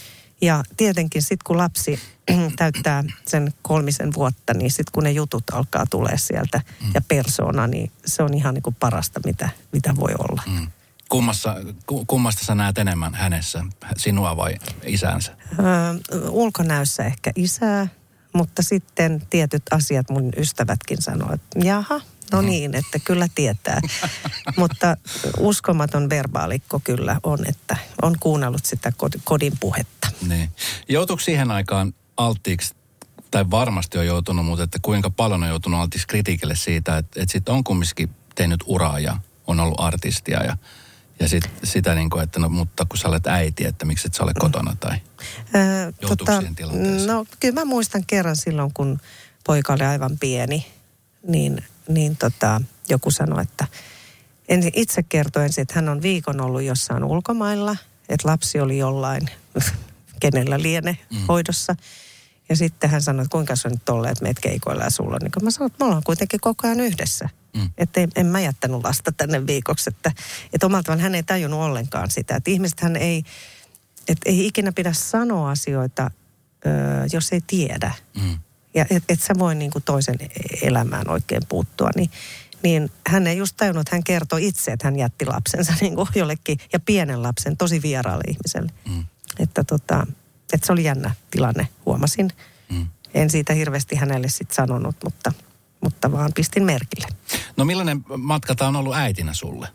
Ja tietenkin sitten kun lapsi täyttää sen kolmisen vuotta, niin sitten kun ne jutut alkaa tulee sieltä mm. ja persoona, niin se on ihan niin kuin parasta, mitä, mitä voi olla. Mm. Kummassa, kummasta sä näet enemmän hänessä, sinua vai isänsä? Öö, ulkonäössä ehkä isää, mutta sitten tietyt asiat mun ystävätkin sanoo, että jaha, no mm. niin, että kyllä tietää. Mutta uskomaton verbaalikko kyllä on, että on kuunnellut sitä kodin puhetta. Niin. Joutuiko siihen aikaan alttiiksi, tai varmasti on joutunut, mutta että kuinka paljon on joutunut alttiiksi kritiikille siitä, että, että sitten on kumminkin tehnyt uraa ja on ollut artistia ja, ja sit, sitä niin kuin, että no mutta kun sä olet äiti, että miksi et sä ole kotona tai öö, joutuiko tota, siihen tilanteeseen? No kyllä mä muistan kerran silloin, kun poika oli aivan pieni, niin, niin tota, joku sanoi, että ensin itse kertoi ensin, että hän on viikon ollut jossain ulkomailla, että lapsi oli jollain... kenellä liene mm. hoidossa. Ja sitten hän sanoi, että kuinka se on nyt tolleen, että meet keikoilla ja sulla. Niin mä sanoin, että me ollaan kuitenkin koko ajan yhdessä. Mm. Että en, en mä jättänyt lasta tänne viikoksi. Että, että omalta vaan hän ei tajunnut ollenkaan sitä. Että ihmisethän ei, että ei ikinä pidä sanoa asioita, ö, jos ei tiedä. Mm. Ja et, et sä voi niin kuin toisen elämään oikein puuttua. Niin, niin hän ei just tajunnut, että hän kertoi itse, että hän jätti lapsensa niin kuin jollekin, ja pienen lapsen, tosi vieraalle ihmiselle. Mm. Että, tota, että se oli jännä tilanne, huomasin. Mm. En siitä hirveästi hänelle sitten sanonut, mutta, mutta vaan pistin merkille. No millainen matka tämä on ollut äitinä sulle?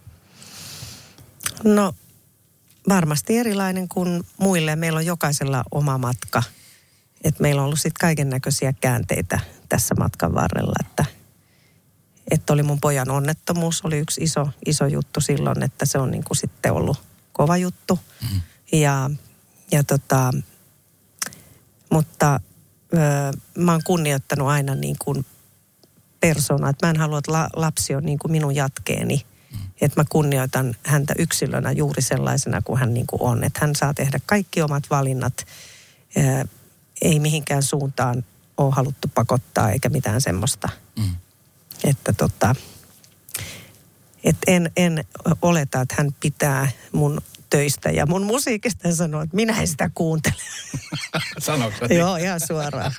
No varmasti erilainen kuin muille. Meillä on jokaisella oma matka. Et meillä on ollut sitten kaiken näköisiä käänteitä tässä matkan varrella. Että, että oli mun pojan onnettomuus, oli yksi iso, iso juttu silloin, että se on niinku sitten ollut kova juttu. Mm. Ja, ja tota, mutta öö, mä oon kunnioittanut aina niin kuin persoonaa. Että mä en halua, että la, lapsi on niin kuin minun jatkeeni. Mm. Että mä kunnioitan häntä yksilönä juuri sellaisena kuin hän niin kuin on. Että hän saa tehdä kaikki omat valinnat. Öö, ei mihinkään suuntaan ole haluttu pakottaa eikä mitään semmoista. Mm. Että tota, et en, en oleta, että hän pitää mun töistä ja mun musiikista. Hän sanoo, että minä en sitä kuuntele. Sanoiko niin? Joo, ihan suoraan.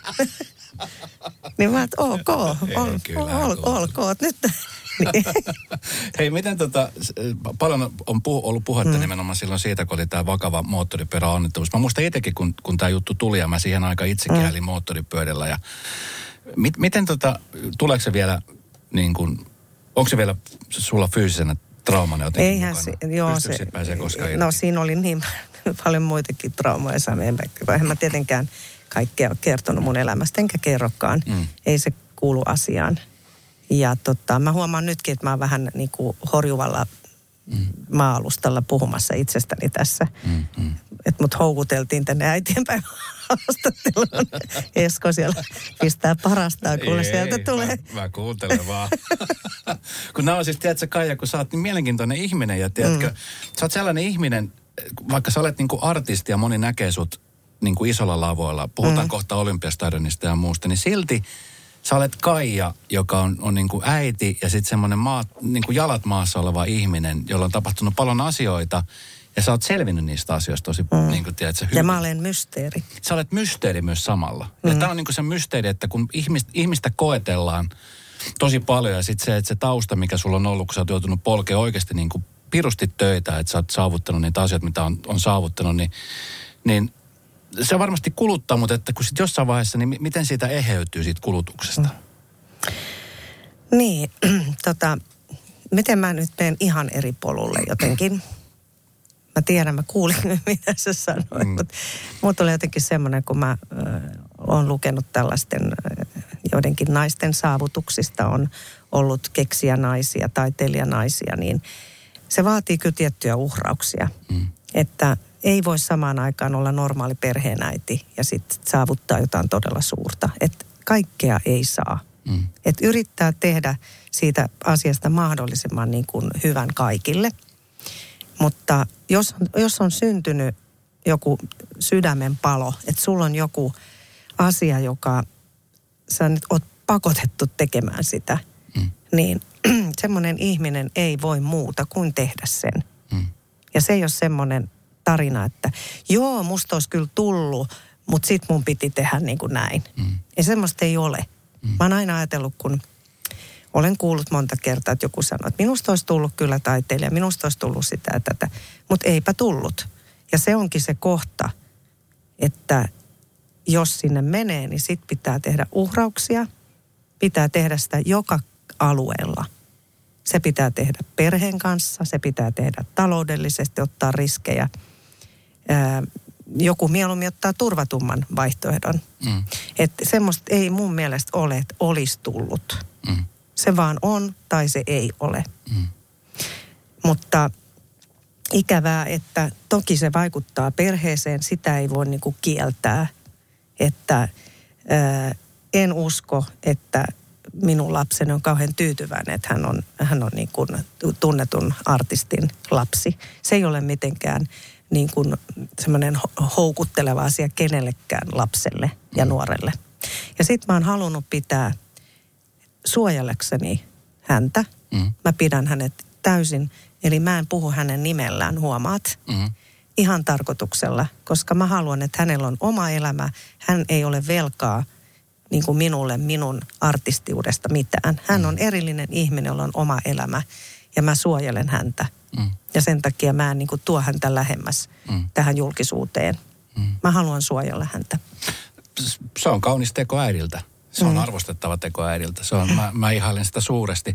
Niin mä, että ok, ol, ol, olkoot nyt. Niin. Hei, miten tota, paljon on puh, ollut puhetta mm. nimenomaan silloin siitä, kun oli tämä vakava moottoripyöräonnettomuus. Mä muistan itsekin, kun, kun tämä juttu tuli ja mä siihen aikaan itsekin mm. olin moottoripyörällä. Ja mit, miten tota, tuleeko se vielä niin kuin, onko se vielä sulla fyysisenä traumana jotenkin Eihän mukana? Se, joo, Pystyykö se, pääsee koskaan irti? No siinä oli niin paljon muitakin traumoja. En mä tietenkään kaikkea ole kertonut mun elämästä, enkä kerrokaan. Mm. Ei se kuulu asiaan. Ja tota, mä huomaan nytkin, että mä oon vähän niin kuin horjuvalla mm. maa-alustalla puhumassa itsestäni tässä. Mm, mm. Että mut houkuteltiin tänne äitienpäivän haastatteluun. Esko siellä pistää parastaa, kuule sieltä tulee. Mä, mä kuuntelen vaan. Kun nämä on siis, tiedätkö Kaija, kun sä oot niin mielenkiintoinen ihminen ja tiedätkö, mm. sä oot sellainen ihminen, vaikka sä olet niin kuin artisti ja moni näkee sut niin kuin isolla lavoilla, puhutaan mm. kohta Olympiastadionista ja muusta, niin silti sä olet Kaija, joka on, on niin kuin äiti ja sitten semmoinen maa, niin kuin jalat maassa oleva ihminen, jolla on tapahtunut paljon asioita ja sä oot selvinnyt niistä asioista tosi, mm. niin kuin tiedät, sä hyvin. Ja mä olen mysteeri. Sä olet mysteeri myös samalla. Mm. Ja tää on niin kuin se mysteeri, että kun ihmistä, ihmistä koetellaan tosi paljon ja sitten se, että se tausta, mikä sulla on ollut, kun sä oot joutunut polkea oikeasti niin kuin pirusti töitä, että sä oot saavuttanut niitä asioita, mitä on, on saavuttanut, niin, niin se varmasti kuluttaa, mutta että kun sitten jossain vaiheessa, niin miten siitä eheytyy siitä kulutuksesta? Mm. Niin, tota, miten mä nyt menen ihan eri polulle jotenkin. Mä tiedän, mä kuulin, mitä sä sanoit, mm. mutta mut oli jotenkin semmoinen, kun mä ö, oon lukenut tällaisten ö, joidenkin naisten saavutuksista, on ollut keksijänaisia, taiteilijanaisia, niin se vaatii kyllä tiettyjä uhrauksia, mm. että ei voi samaan aikaan olla normaali perheenäiti ja sitten saavuttaa jotain todella suurta. Että kaikkea ei saa. Mm. Että yrittää tehdä siitä asiasta mahdollisimman niin kuin hyvän kaikille. Mutta jos, jos on syntynyt joku sydämen palo, että sulla on joku asia, joka sä nyt oot pakotettu tekemään sitä, mm. niin semmoinen ihminen ei voi muuta kuin tehdä sen. Mm. Ja se ei ole semmoinen tarina, että joo, musta olisi kyllä tullut, mutta sit mun piti tehdä niin kuin näin. Mm. Ja semmoista ei ole. Mm. Mä oon aina ajatellut, kun olen kuullut monta kertaa, että joku sanoo, että minusta olisi tullut kyllä taiteilija, minusta olisi tullut sitä ja tätä, mutta eipä tullut. Ja se onkin se kohta, että jos sinne menee, niin sit pitää tehdä uhrauksia, pitää tehdä sitä joka alueella. Se pitää tehdä perheen kanssa, se pitää tehdä taloudellisesti, ottaa riskejä. Ää, joku mieluummin ottaa turvatumman vaihtoehdon. Mm. Että semmoista ei mun mielestä ole, että olisi tullut. Mm. Se vaan on tai se ei ole. Mm. Mutta ikävää, että toki se vaikuttaa perheeseen, sitä ei voi niinku kieltää. Että ää, en usko, että minun lapseni on kauhean tyytyväinen, että hän on, hän on niin kuin tunnetun artistin lapsi. Se ei ole mitenkään niin kuin semmoinen houkutteleva asia kenellekään lapselle ja nuorelle. Ja sit mä oon halunnut pitää suojellakseni häntä. Mm. Mä pidän hänet täysin, eli mä en puhu hänen nimellään, huomaat. Mm. ihan tarkoituksella, koska mä haluan, että hänellä on oma elämä. Hän ei ole velkaa niin kuin minulle minun artistiudesta mitään. Hän on erillinen ihminen, jolla on oma elämä ja mä suojelen häntä. Mm. Ja sen takia mä en niin kuin tuo häntä lähemmäs mm. tähän julkisuuteen. Mm. Mä haluan suojella häntä. Se on kaunis teko äidiltä. Se on mm. arvostettava teko äidiltä. Se on, mä, mä ihailen sitä suuresti.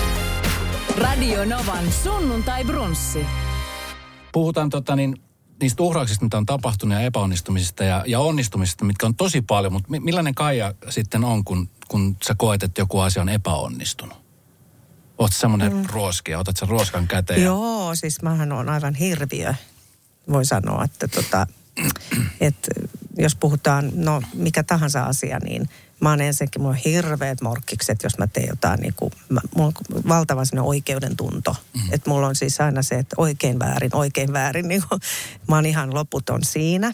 Radio Novan sunnuntai brunssi. Puhutaan tota niin, niistä uhrauksista, mitä on tapahtunut ja epäonnistumisista ja, ja onnistumisista, mitkä on tosi paljon. Mutta millainen Kaija sitten on, kun, kun sä koet, että joku asia on epäonnistunut? Oot sä semmoinen mm. ruoskia? Otat sä ruoskan käteen? Joo, siis mähän on aivan hirviö. Voi sanoa, että tota, et, jos puhutaan, no mikä tahansa asia, niin mä oon ensinnäkin, mulla on hirveät morkkikset, jos mä teen jotain niin kuin, mä, mulla on valtava sellainen oikeuden tunto. Mm. Että mulla on siis aina se, että oikein väärin, oikein väärin. Niin kuin, mä oon ihan loputon siinä.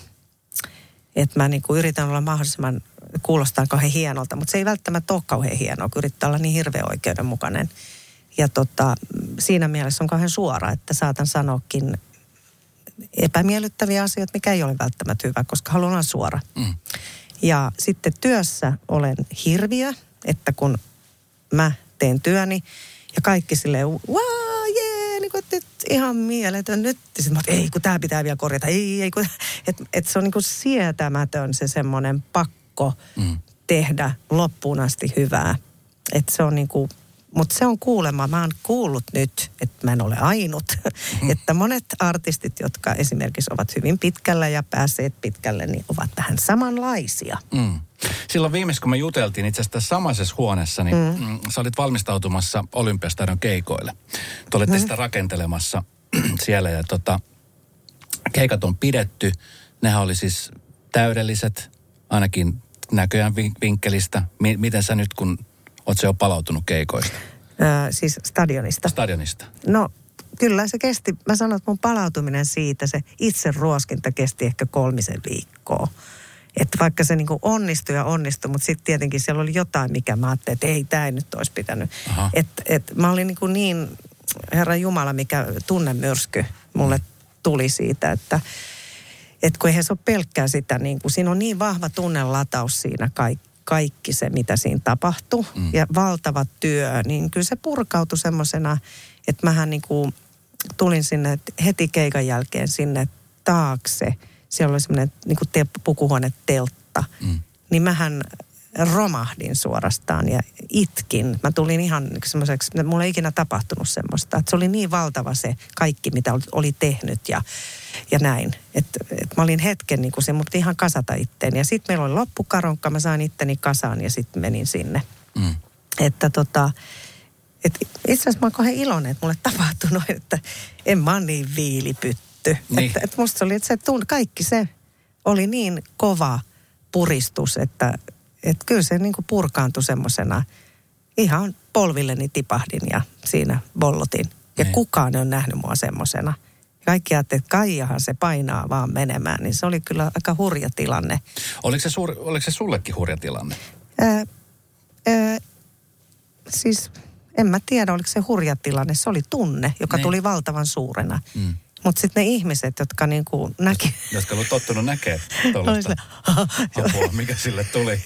Että mä niin kuin yritän olla mahdollisimman, kuulostaa kauhean hienolta, mutta se ei välttämättä ole kauhean hienoa, kun yrittää olla niin hirveän oikeudenmukainen. Ja tota, siinä mielessä on kauhean suora, että saatan sanoakin epämiellyttäviä asioita, mikä ei ole välttämättä hyvä, koska haluan olla suora. Mm. Ja sitten työssä olen hirviö, että kun mä teen työni ja kaikki silleen, wow, jee, niin kuin, että ihan mieletön nyt. Sitten mä ei, kun tää pitää vielä korjata, ei, ei, kun, että et se on niin kuin sietämätön se semmoinen pakko mm. tehdä loppuun asti hyvää. Että se on niin kuin, mutta se on kuulemma, mä oon kuullut nyt, että mä en ole ainut, mm. että monet artistit, jotka esimerkiksi ovat hyvin pitkällä ja päässeet pitkälle, niin ovat vähän samanlaisia. Mm. Silloin viimeis, kun me juteltiin itse asiassa tässä samaisessa huoneessa, niin mm. Mm, sä olit valmistautumassa Olympiastadion keikoille. Te olitte mm. sitä rakentelemassa siellä ja tota, keikat on pidetty. Nehän oli siis täydelliset, ainakin näköjään vinkkelistä. M- miten sä nyt, kun oot se jo palautunut keikoista? Öö, siis stadionista. Stadionista. No kyllä se kesti, mä sanon, että mun palautuminen siitä, se itse ruoskinta kesti ehkä kolmisen viikkoa. Että vaikka se niinku onnistui ja onnistui, mutta sitten tietenkin siellä oli jotain, mikä mä ajattelin, että ei, tämä ei nyt olisi pitänyt. Että et mä olin niinku niin, Herra Jumala, mikä tunnemyrsky mulle tuli siitä, että et kun eihän se ole pelkkää sitä, niin kuin, siinä on niin vahva tunnelataus siinä kaikki. Kaikki se, mitä siinä tapahtui mm. ja valtava työ, niin kyllä se purkautui semmoisena, että mähän niin kuin tulin sinne heti keikan jälkeen sinne taakse. Siellä oli semmoinen niin kuin te- pukuhuone-teltta. Mm. Niin mähän romahdin suorastaan ja itkin. Mä tulin ihan semmoiseksi, mulla ei ikinä tapahtunut semmoista. Että se oli niin valtava se kaikki, mitä oli tehnyt ja, ja näin. Että et mä olin hetken niin kuin se, mutta ihan kasata itteeni. Ja sitten meillä oli loppukaronkka, mä sain itteni kasaan ja sitten menin sinne. Mm. Että tota, et itse asiassa mä oon kauhean iloinen, että mulle tapahtui noin, että en mä ole niin viilipytty. Niin. Että et musta oli, että se tunt, kaikki se oli niin kova puristus, että että kyllä se niin kuin purkaantui semmoisena, ihan polvilleni tipahdin ja siinä bollotin. Ja ne. Kukaan ei ole nähnyt mua semmoisena. Kaikki ajattelivat, että Kaijahan se painaa vaan menemään, niin se oli kyllä aika hurja tilanne. Oliko se, suur, oliko se sullekin hurja tilanne? Ää, ää, siis en mä tiedä, oliko se hurja tilanne. Se oli tunne, joka ne. Tuli valtavan suurena. Mm. Mutta sitten ne ihmiset, jotka niinku näki... Jotka on tottunut näkee tuollaista apua, mikä sille tuli.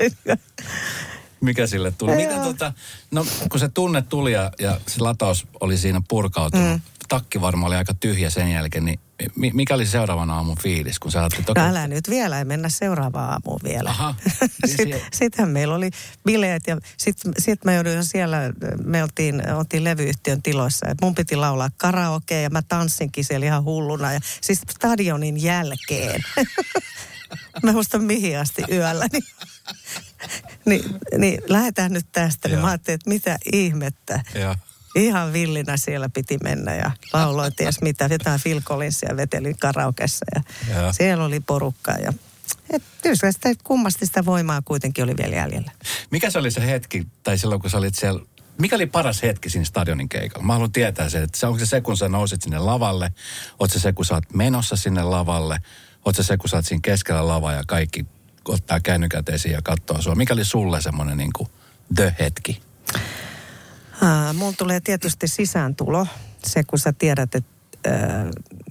Mikä sille tuli? Mitä tota, no kun se tunne tuli ja, ja se lataus oli siinä purkautunut, mm. takki varmaan oli aika tyhjä sen jälkeen, niin mikä oli seuraavan aamun fiilis, kun sä ajattelit... No älä nyt vielä, ei mennä seuraavaan aamuun vielä. Aha. Sitten, sittenhän meillä oli bileet ja sitten sit mä jouduin siellä, me oltiin, oltiin levyyhtiön tiloissa ja mun piti laulaa karaokea ja mä tanssinkin siellä ihan hulluna ja siis stadionin jälkeen. Mä muistan mihin asti yöllä, niin, niin, niin lähdetään nyt tästä. Niin mä ajattelin, että mitä ihmettä. Joo. Ihan villinä siellä piti mennä ja lauloin ties mitä, jotain Phil Collinsia vetelin karaokessa ja, ja siellä oli porukkaa ja et, kyllä sitä kummasti sitä voimaa kuitenkin oli vielä jäljellä. Mikä se oli se hetki, tai silloin kun sä olit siellä, mikä oli paras hetki siinä stadionin keikalla? Mä haluan tietää sen, että onko se se kun sä nousit sinne lavalle, oot se se kun sä oot menossa sinne lavalle, oot se se kun sä oot siinä keskellä lavaa ja kaikki ottaa kännykät esiin ja katsoo sua. Mikä oli sulle semmoinen niin kuin the-hetki? Uh, mulla tulee tietysti sisääntulo. Se, kun sä tiedät, että uh,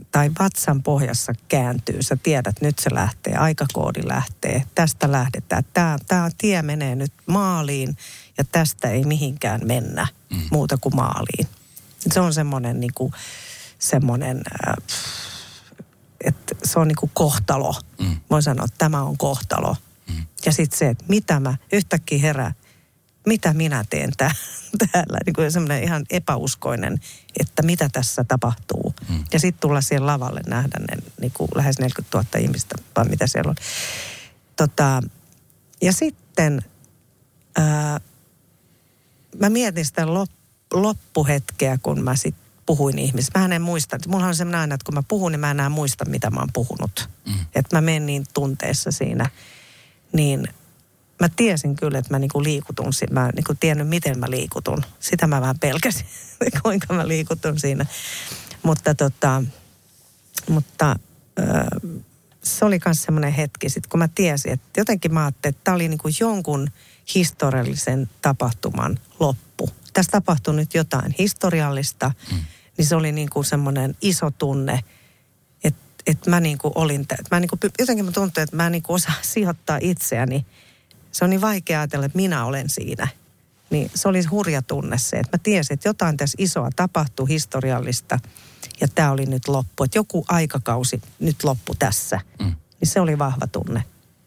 tai vatsan pohjassa kääntyy, sä tiedät, nyt se lähtee, aikakoodi lähtee, tästä lähdetään. Tämä, tämä tie menee nyt maaliin ja tästä ei mihinkään mennä mm. muuta kuin maaliin. Se on semmoinen niin kuin, semmoinen, äh, että se on niin kuin kohtalo. Mm. Voin sanoa, että tämä on kohtalo. Mm. Ja sitten se, että mitä mä yhtäkkiä herää, mitä minä teen tää, täällä. Niin kuin semmoinen ihan epäuskoinen, että mitä tässä tapahtuu. Mm. Ja sitten tulla siihen lavalle nähdä ne niin kuin lähes neljäkymmentätuhatta ihmistä, vai mitä siellä on. Tota, ja sitten ää, mä mietin sitä lop, loppuhetkeä, kun mä sitten puhuin ihmisistä. Mä en muista. Mulla on semmoinen aina, että kun mä puhun, niin mä enää muista, mitä mä oon puhunut. Mm. Että mä menen niin tunteessa siinä. Niin mä tiesin kyllä, että mä niinku liikutun. Mä en niinku tiennyt, miten mä liikutun. Sitä mä vähän pelkäsin, kuinka mä liikutun siinä. Mutta tota, mutta äh, se oli myös semmoinen hetki sit, kun mä tiesin, että jotenkin mä ajattelin, että tää oli niinku jonkun historiallisen tapahtuman loppu. Tässä tapahtui nyt jotain historiallista, mm. niin se oli niinku semmoinen iso tunne, että, että mä niinku olin, että mä niinku, jotenkin mä tuntui, että mä niinku osaan sijoittaa itseäni. Se on niin vaikea ajatella, että minä olen siinä. Niin se oli hurja tunne se, että mä tiesin, että jotain tässä isoa tapahtui historiallista ja tämä oli nyt loppu. Että joku aikakausi nyt loppu tässä. Mm. Niin se oli vahva tunne.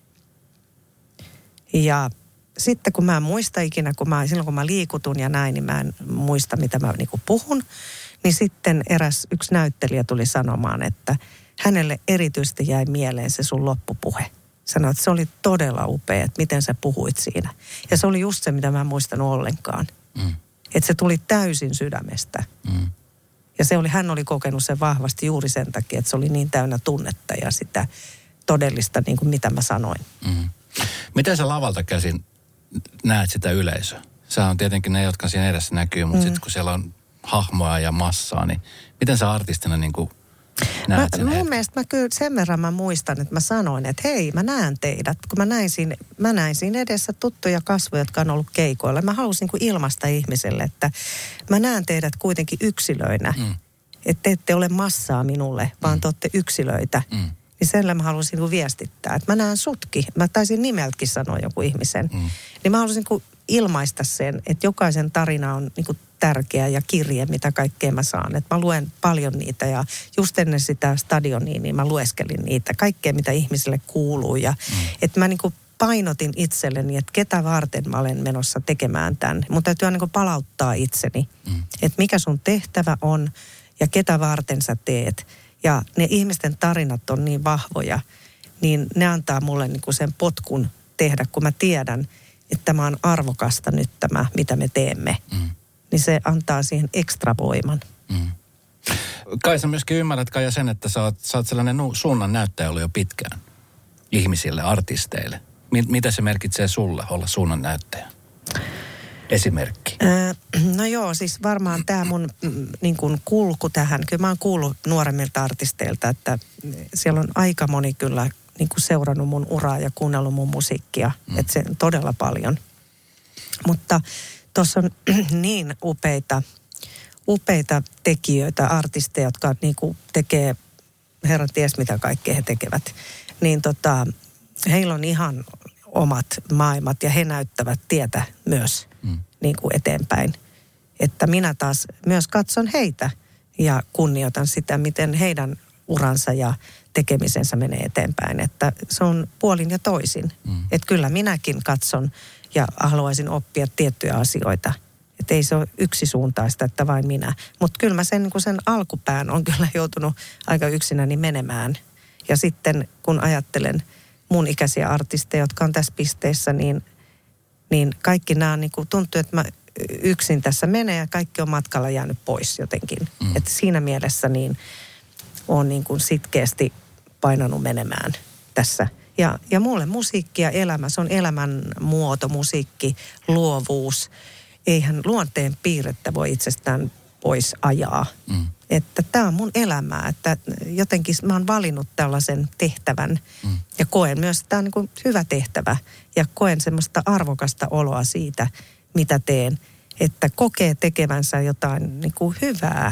Ja sitten kun mä en muista ikinä, kun mä, silloin kun mä liikutun ja näin, niin mä en muista, mitä mä niinku puhun. Niin sitten eräs yksi näyttelijä tuli sanomaan, että hänelle erityisesti jäi mieleen se sun loppupuhe. Sanoi, että se oli todella upea, että miten sä puhuit siinä. Ja se oli just se, mitä mä en muistanut ollenkaan. Mm. Että se tuli täysin sydämestä. Mm. Ja se oli, hän oli kokenut sen vahvasti juuri sen takia, että se oli niin täynnä tunnetta ja sitä todellista, niin kuin mitä mä sanoin. Mm. Miten sä lavalta käsin näet sitä yleisöä? Sä on tietenkin ne, jotka siinä edessä näkyy, mutta mm. sitten kun siellä on hahmoa ja massaa, niin miten sä artistina niin kuin näet sen mä, mun hetken? mielestä mä kyllä sen verran mä muistan, että mä sanoin, että hei, mä näen teidät. Kun mä näin siinä, mä näin siinä edessä tuttuja kasvoja, jotka on ollut keikoilla. Mä halusin kuin ilmaista ihmiselle, että mä näen teidät kuitenkin yksilöinä. Mm. Että te ette ole massaa minulle, vaan mm. te olette yksilöitä. Mm. Niin sen mä halusin kuin viestittää, että mä näen sutkin. Mä taisin nimeltäkin sanoa joku ihmisen. Mm. Niin mä halusin kuin ilmaista sen, että jokaisen tarina on niin kuin tärkeä ja kirje, mitä kaikkea mä saan. Että mä luen paljon niitä ja just ennen sitä stadionia, niin mä lueskelin niitä. Kaikkea, mitä ihmisille kuuluu. Ja mm. että mä niin kuin painotin itselleni, että ketä varten mä olen menossa tekemään tämän. Mun täytyy aina niin kuin palauttaa itseni, mm. että mikä sun tehtävä on ja ketä varten sä teet. Ja ne ihmisten tarinat on niin vahvoja, niin ne antaa mulle niin kuin sen potkun tehdä, kun mä tiedän, että tämä on arvokasta nyt tämä, mitä me teemme. Mm. Niin se antaa siihen ekstra voiman. Mm. Kai sä myöskin ymmärrät, Kaija, sen, että sä oot, sä oot sellainen suunnan näyttäjä ollut jo pitkään ihmisille, artisteille. Mitä se merkitsee sulle olla suunnan näyttäjä? Esimerkki. Äh, no joo, siis varmaan tämä mun mm, niin kuin kulku tähän. Kyllä mä oon kuullut nuoremmilta artisteilta, että siellä on aika moni kyllä niin kuin seurannut mun uraa ja kuunnellut mun musiikkia. Mm. Että se on todella paljon. Mutta tuossa on niin upeita, upeita tekijöitä, artisteja, jotka niin kuin tekee, herran ties mitä kaikkea he tekevät. Niin tota, heillä on ihan omat maailmat ja he näyttävät tietä myös mm. niin kuin eteenpäin. Että minä taas myös katson heitä ja kunnioitan sitä, miten heidän uransa ja tekemisensä menee eteenpäin. Että se on puolin ja toisin. Mm. Että kyllä minäkin katson ja haluaisin oppia tiettyjä asioita. Että ei se ole yksisuuntaista, että vain minä. Mutta kyllä mä sen, niin kuin sen alkupään on kyllä joutunut aika yksinäni menemään. Ja sitten kun ajattelen mun ikäisiä artisteja, jotka on tässä pisteessä, niin, niin kaikki nämä niin kuin tuntuu, että mä yksin tässä menee ja kaikki on matkalla jäänyt pois jotenkin. Mm. Että siinä mielessä niin on niin kuin sitkeästi painanut menemään tässä. Ja, ja mulle musiikki ja elämä, se on elämän muoto, musiikki, luovuus. Eihän luonteen piirrettä voi itsestään pois ajaa. Mm. Että tämä on mun elämää, että jotenkin mä oon valinnut tällaisen tehtävän mm. ja koen myös, että tämä on niin kuin hyvä tehtävä ja koen semmoista arvokasta oloa siitä, mitä teen, että kokee tekevänsä jotain niin kuin hyvää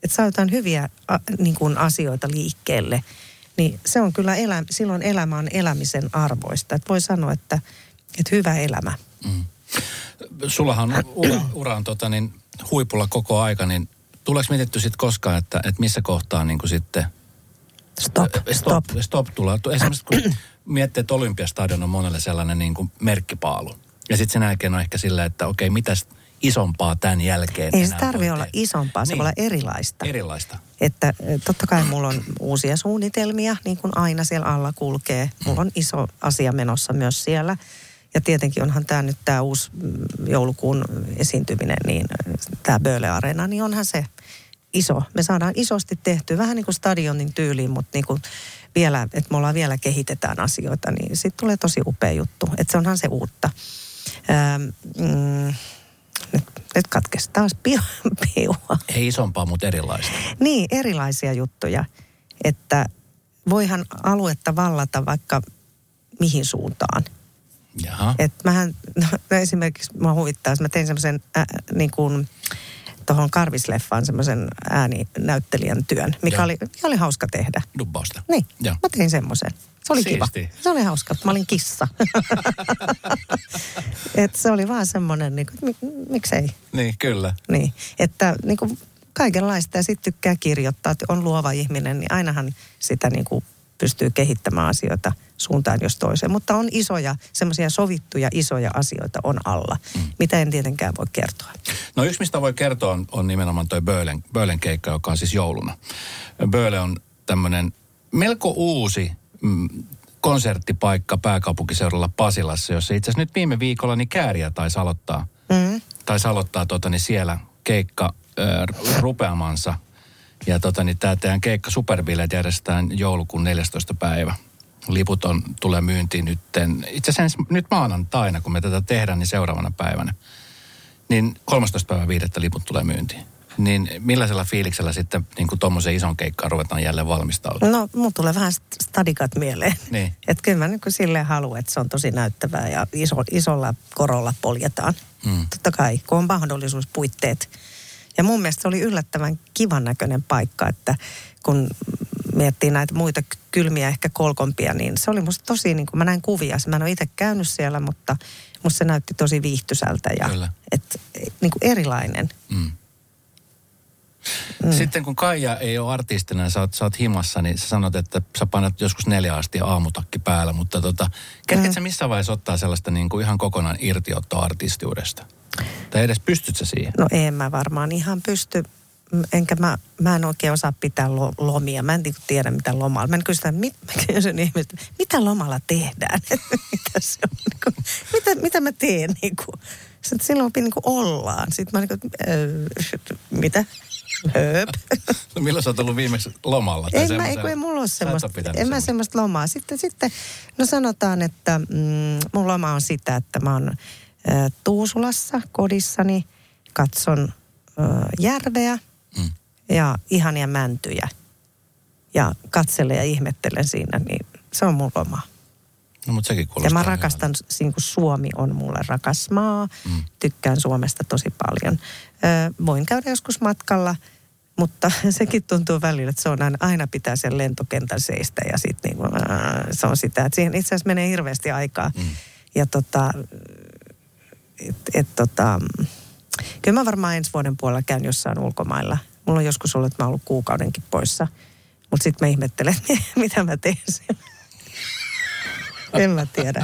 että saa jotain hyviä a, niin kuin asioita liikkeelle, niin se on kyllä, elä, silloin elämä on elämisen arvoista. Että voi sanoa, että, että hyvä elämä. Mm. Sullahan on ura, ura on tota, niin, huipulla koko aika, niin tuleeko mietitty sitten koskaan, että, että missä kohtaa niin kuin sitten... Stop, stop. Stop, stop tulee. Esimerkiksi kun miettii, että Olympiastadion on monelle sellainen niin kuin merkkipaalu. Ja sitten sen jälkeen on ehkä sillä, että okei, mitäs isompaa tämän jälkeen. Ei se tarvitse olla isompaa, se niin. voi olla erilaista. Erilaista. Että totta kai mulla on uusia suunnitelmia, niin kuin aina siellä alla kulkee. Mulla on iso asia menossa myös siellä. Ja tietenkin onhan tämä nyt tämä uusi joulukuun esiintyminen, niin tämä Böle Areena, niin onhan se iso. Me saadaan isosti tehty, vähän niin kuin stadionin tyyliin, mutta niin kuin vielä, että me ollaan vielä kehitetään asioita, niin sitten tulee tosi upea juttu. Että se onhan se uutta. Ähm, mm, nyt, nyt katkesi taas piua. Ei isompaa, mutta erilaista. Niin, erilaisia juttuja. Että voihan aluetta vallata vaikka mihin suuntaan. Jaha. Että mähän, no, esimerkiksi mua huvittaa, mä tein semmoisen äh, niin kuin tuohon Karvisleffaan semmoisen ääninäyttelijän työn, mikä oli, mikä oli hauska tehdä. Dubbausta. Niin, ja. Mä tein semmoisen. Se oli Siisti. Kiva. Se oli hauska, mä olin kissa. Että se oli vaan semmoinen, niin kuin, miksei. Niin, kyllä. Niin, että niin kuin kaikenlaista ja sitten tykkää kirjoittaa, että on luova ihminen, niin ainahan sitä niin kuin pystyy kehittämään asioita suuntaan jos toiseen. Mutta on isoja, semmoisia sovittuja isoja asioita on alla, mm. mitä en tietenkään voi kertoa. No yksi, mistä voi kertoa, on, on nimenomaan toi Bölen, Bölen keikka, joka on siis jouluna. Böle on tämmöinen melko uusi mm, konserttipaikka pääkaupunkiseudulla Pasilassa, jossa itse asiassa nyt viime viikolla niin Kääriä taisi aloittaa, mm. taisi aloittaa tota, niin siellä keikka äh, rupeamansa. Ja tota, niin tämä teidän keikka Superbileet järjestetään joulukuun neljästoista päivä. Liput on, tulee myyntiin nytten, itse asiassa nyt maanantaina, kun me tätä tehdään, niin seuraavana päivänä. Niin kolmastoista päivä viidettä liput tulee myyntiin. Niin millaisella fiiliksellä sitten niin kuin tuommoisen ison keikkaan ruvetaan jälleen valmistautumaan? No, mun tulee vähän stadikat mieleen. Niin. Että kyllä mä niin kuin silleen haluan, että se on tosi näyttävää ja iso, isolla korolla poljetaan. Hmm. Totta kai, kun on mahdollisuus puitteet. Ja mun mielestä se oli yllättävän kivan näköinen paikka, että kun miettii näitä muita kylmiä, ehkä kolkompia, niin se oli musta tosi, niin kuin mä näin kuvia. Mä en ole itse käynyt siellä, mutta musta se näytti tosi viihtysältä ja et, niin kuin erilainen. Mm. Mm. Sitten kun Kaija ei ole artistina ja sä oot, sä oot himassa, niin sä sanot, että sä painat joskus neljä astia aamutakki päällä, mutta tota, kerket mm. sä missä vaiheessa ottaa sellaista niin kuin ihan kokonaan irtiottoa artistiudesta? Tai edes pystyt sä siihen? No en mä varmaan ihan pysty. Enkä mä, mä en oikein osaa pitää lomia. Mä en tiedä, mitä lomalla. Mä en kysytä, mit, mä kysyn ihmistä, mitä lomalla tehdään? mitä, se on, niin kuin, mitä, mitä mä teen? Niin kuin. Sitten silloin niin kuin ollaan. Sitten mä niin kuin, äh, mitä? Hööp. No milloin sä oot ollut viimeksi lomalla? Tai en mä, ei, ei mulla ole semmoista, en mä semmoista lomaa. Sitten, sitten, no sanotaan, että mm, mun loma on sitä, että mä oon äh, Tuusulassa kodissani, katson äh, järveä, mm. ja ihania mäntyjä. Ja katselen ja ihmettelen siinä, niin se on mun loma. No, mutta sekin kuulostaa. Ja mä rakastan, niin kuin Suomi on mulle rakas maa. Mm. Tykkään Suomesta tosi paljon. Ö, voin käydä joskus matkalla, mutta sekin tuntuu välillä, että se on aina, aina pitää sen lentokentän seistä. Ja sitten niin kuin, äh, se on sitä, että siihen itse asiassa menee hirveästi aikaa. Mm. Ja tota, että et, tota, kyllä mä varmaan ensi vuoden puolella käyn jossain ulkomailla. Mulla on joskus ollut, että mä oon ollut kuukaudenkin poissa. Mutta sitten mä ihmettelen, mitä mä teen siellä. En mä tiedä.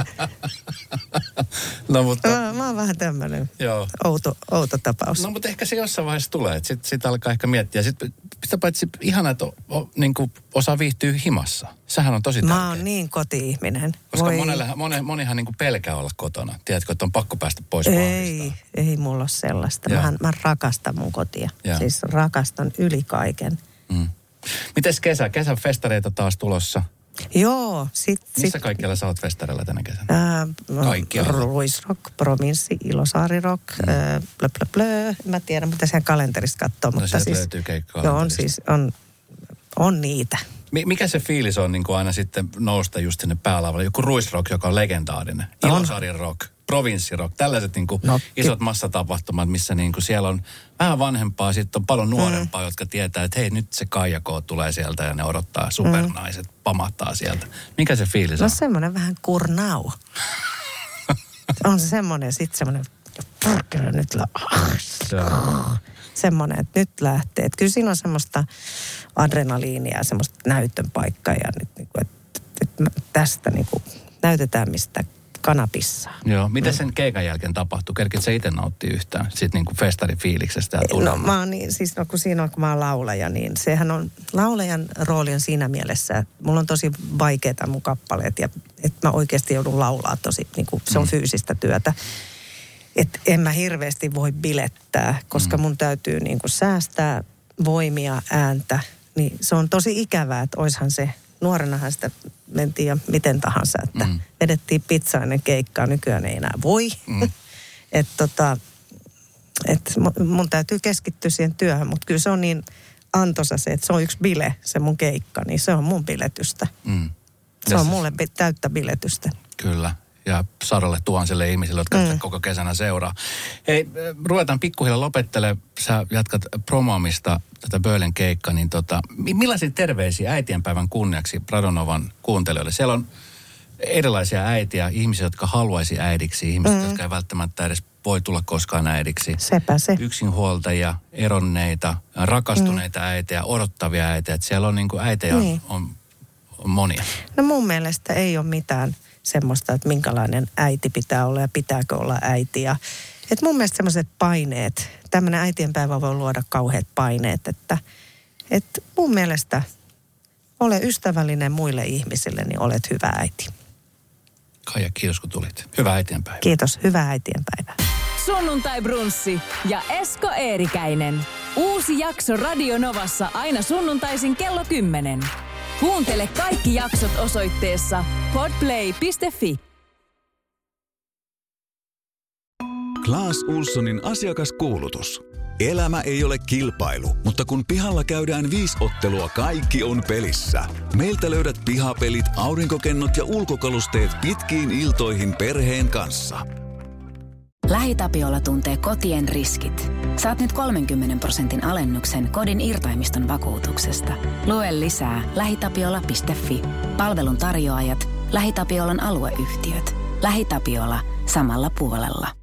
No, mutta... Mä, mä oon vähän tämmönen outo, outo tapaus. No mutta ehkä se jossain vaiheessa tulee. Sitten sit alkaa ehkä miettiä. Sitten sitä paitsi ihana, että o, niin kuin osaa viihtyä himassa. Sehän on tosi tärkeää. Mä oon niin koti-ihminen. Koska monelle, moni, monihan niin kuin pelkää olla kotona. Tiedätkö, että on pakko päästä pois Ei, vahvistaa. ei mulla ole sellaista. Mähän, mä rakastan mun kotia. Ja. Siis rakastan yli kaiken. Mm. Mites kesä? Kesän festareita taas tulossa. Joo. Sit, Missä sit, kaikkialla sä oot festareilla tänä kesänä? Ää, Kaikkialla. Ruisrock, Provinssi, Ilosaari-rock, mm. ää, blö, blö, blö. Mä tiedän, mitä siellä kalenterista katsoo. No mutta siis, löytyy keikkaa. Joo, on siis, on, on niitä. Mikä se fiilis on niin kuin aina sitten nousta just sinne päälavalle? Joku Ruisrock, joka on legendaarinen. Ilosaari rock. provinssirock, tällaiset niin kuin No, isot massatapahtumat, missä niin kuin siellä on vähän vanhempaa, sitten on paljon nuorempaa, mm. jotka tietää, että hei, nyt se Kaija K tulee sieltä ja ne odottaa supernaiset, mm. pamahtaa sieltä. Mikä se fiilis no, on? No semmoinen vähän kurnau. On se semmoinen, sitten semmoinen, nyt lä- semmoinen, että nyt lähtee. Että kyllä siinä on semmoista adrenaliinia ja semmoista näytön paikkaa ja nyt niin kuin, että, että tästä niin kuin näytetään mistä kanapissa. Joo, mitä sen keikan jälkeen tapahtui? Kerkit sä itse nauttii yhtään sitten niin kuin festarifiiliksestä ja tunnelmaa? No mä oon niin, siis no kun siinä on, kun mä oon laulaja, niin sehän on, laulajan rooli on siinä mielessä, että mulla on tosi vaikeita mun kappaleet ja että mä oikeasti joudun laulaa tosi, niin kuin se on mm. fyysistä työtä. Että en mä hirveästi voi bilettää, koska mm. mun täytyy niin kuin säästää voimia, ääntä, niin se on tosi ikävää, että oishan se, nuorenahan sitä mentiin ja miten tahansa, että mm. vedettiin pizza ennen keikkaa, nykyään ei enää voi. Mm. Että tota, et mun täytyy keskittyä siihen työhön, mutta kyllä se on niin antoisa se, että se on yksi bile, se mun keikka, niin se on mun biletystä. Mm. Se on mulle täyttä biletystä. Kyllä. Ja sadalle tuhansille ihmisille, jotka mm. koko kesänä seuraa. Hei, ruvetaan pikkuhiljaa lopettelemaan. Sä jatkat promoamista tätä Böhlen keikkaa, niin tota, millaisia terveisiä äitienpäivän kunniaksi Radonovan kuuntelijoille? Siellä on erilaisia äitiä, ihmisiä, jotka haluaisi äidiksi, ihmiset, mm. jotka ei välttämättä edes voi tulla koskaan äidiksi. Sepä se. Yksinhuoltajia, eronneita, rakastuneita mm. äitejä, odottavia äitejä. Että siellä on niin kuin äitejä niin. on, on monia. No mun mielestä ei ole mitään semmoista, että minkälainen äiti pitää olla ja pitääkö olla äiti. Ja, että mun mielestä semmoiset paineet, tämmöinen äitienpäivä voi luoda kauheat paineet, että, että mun mielestä ole ystävällinen muille ihmisille, niin olet hyvä äiti. Kaija, kiitos kun tulit. Hyvää äitienpäivää. Kiitos, hyvää äitienpäivää. Sunnuntai Brunssi ja Esko Eerikäinen. Uusi jakso Radio Novassa aina sunnuntaisin kello kymmenen. Kuuntele kaikki jaksot osoitteessa podplay piste fi. Claes Ulssonin asiakaskuulutus. Elämä ei ole kilpailu, mutta kun pihalla käydään viisi ottelua, kaikki on pelissä. Meiltä löydät pihapelit, aurinkokennot ja ulkokalusteet pitkiin iltoihin perheen kanssa. LähiTapiola tuntee kotien riskit. Saat nyt kolmenkymmenen prosentin alennuksen kodin irtaimiston vakuutuksesta. Lue lisää lähitapiola piste fi. Palvelun tarjoajat, LähiTapiolan alueyhtiöt. LähiTapiola samalla puolella.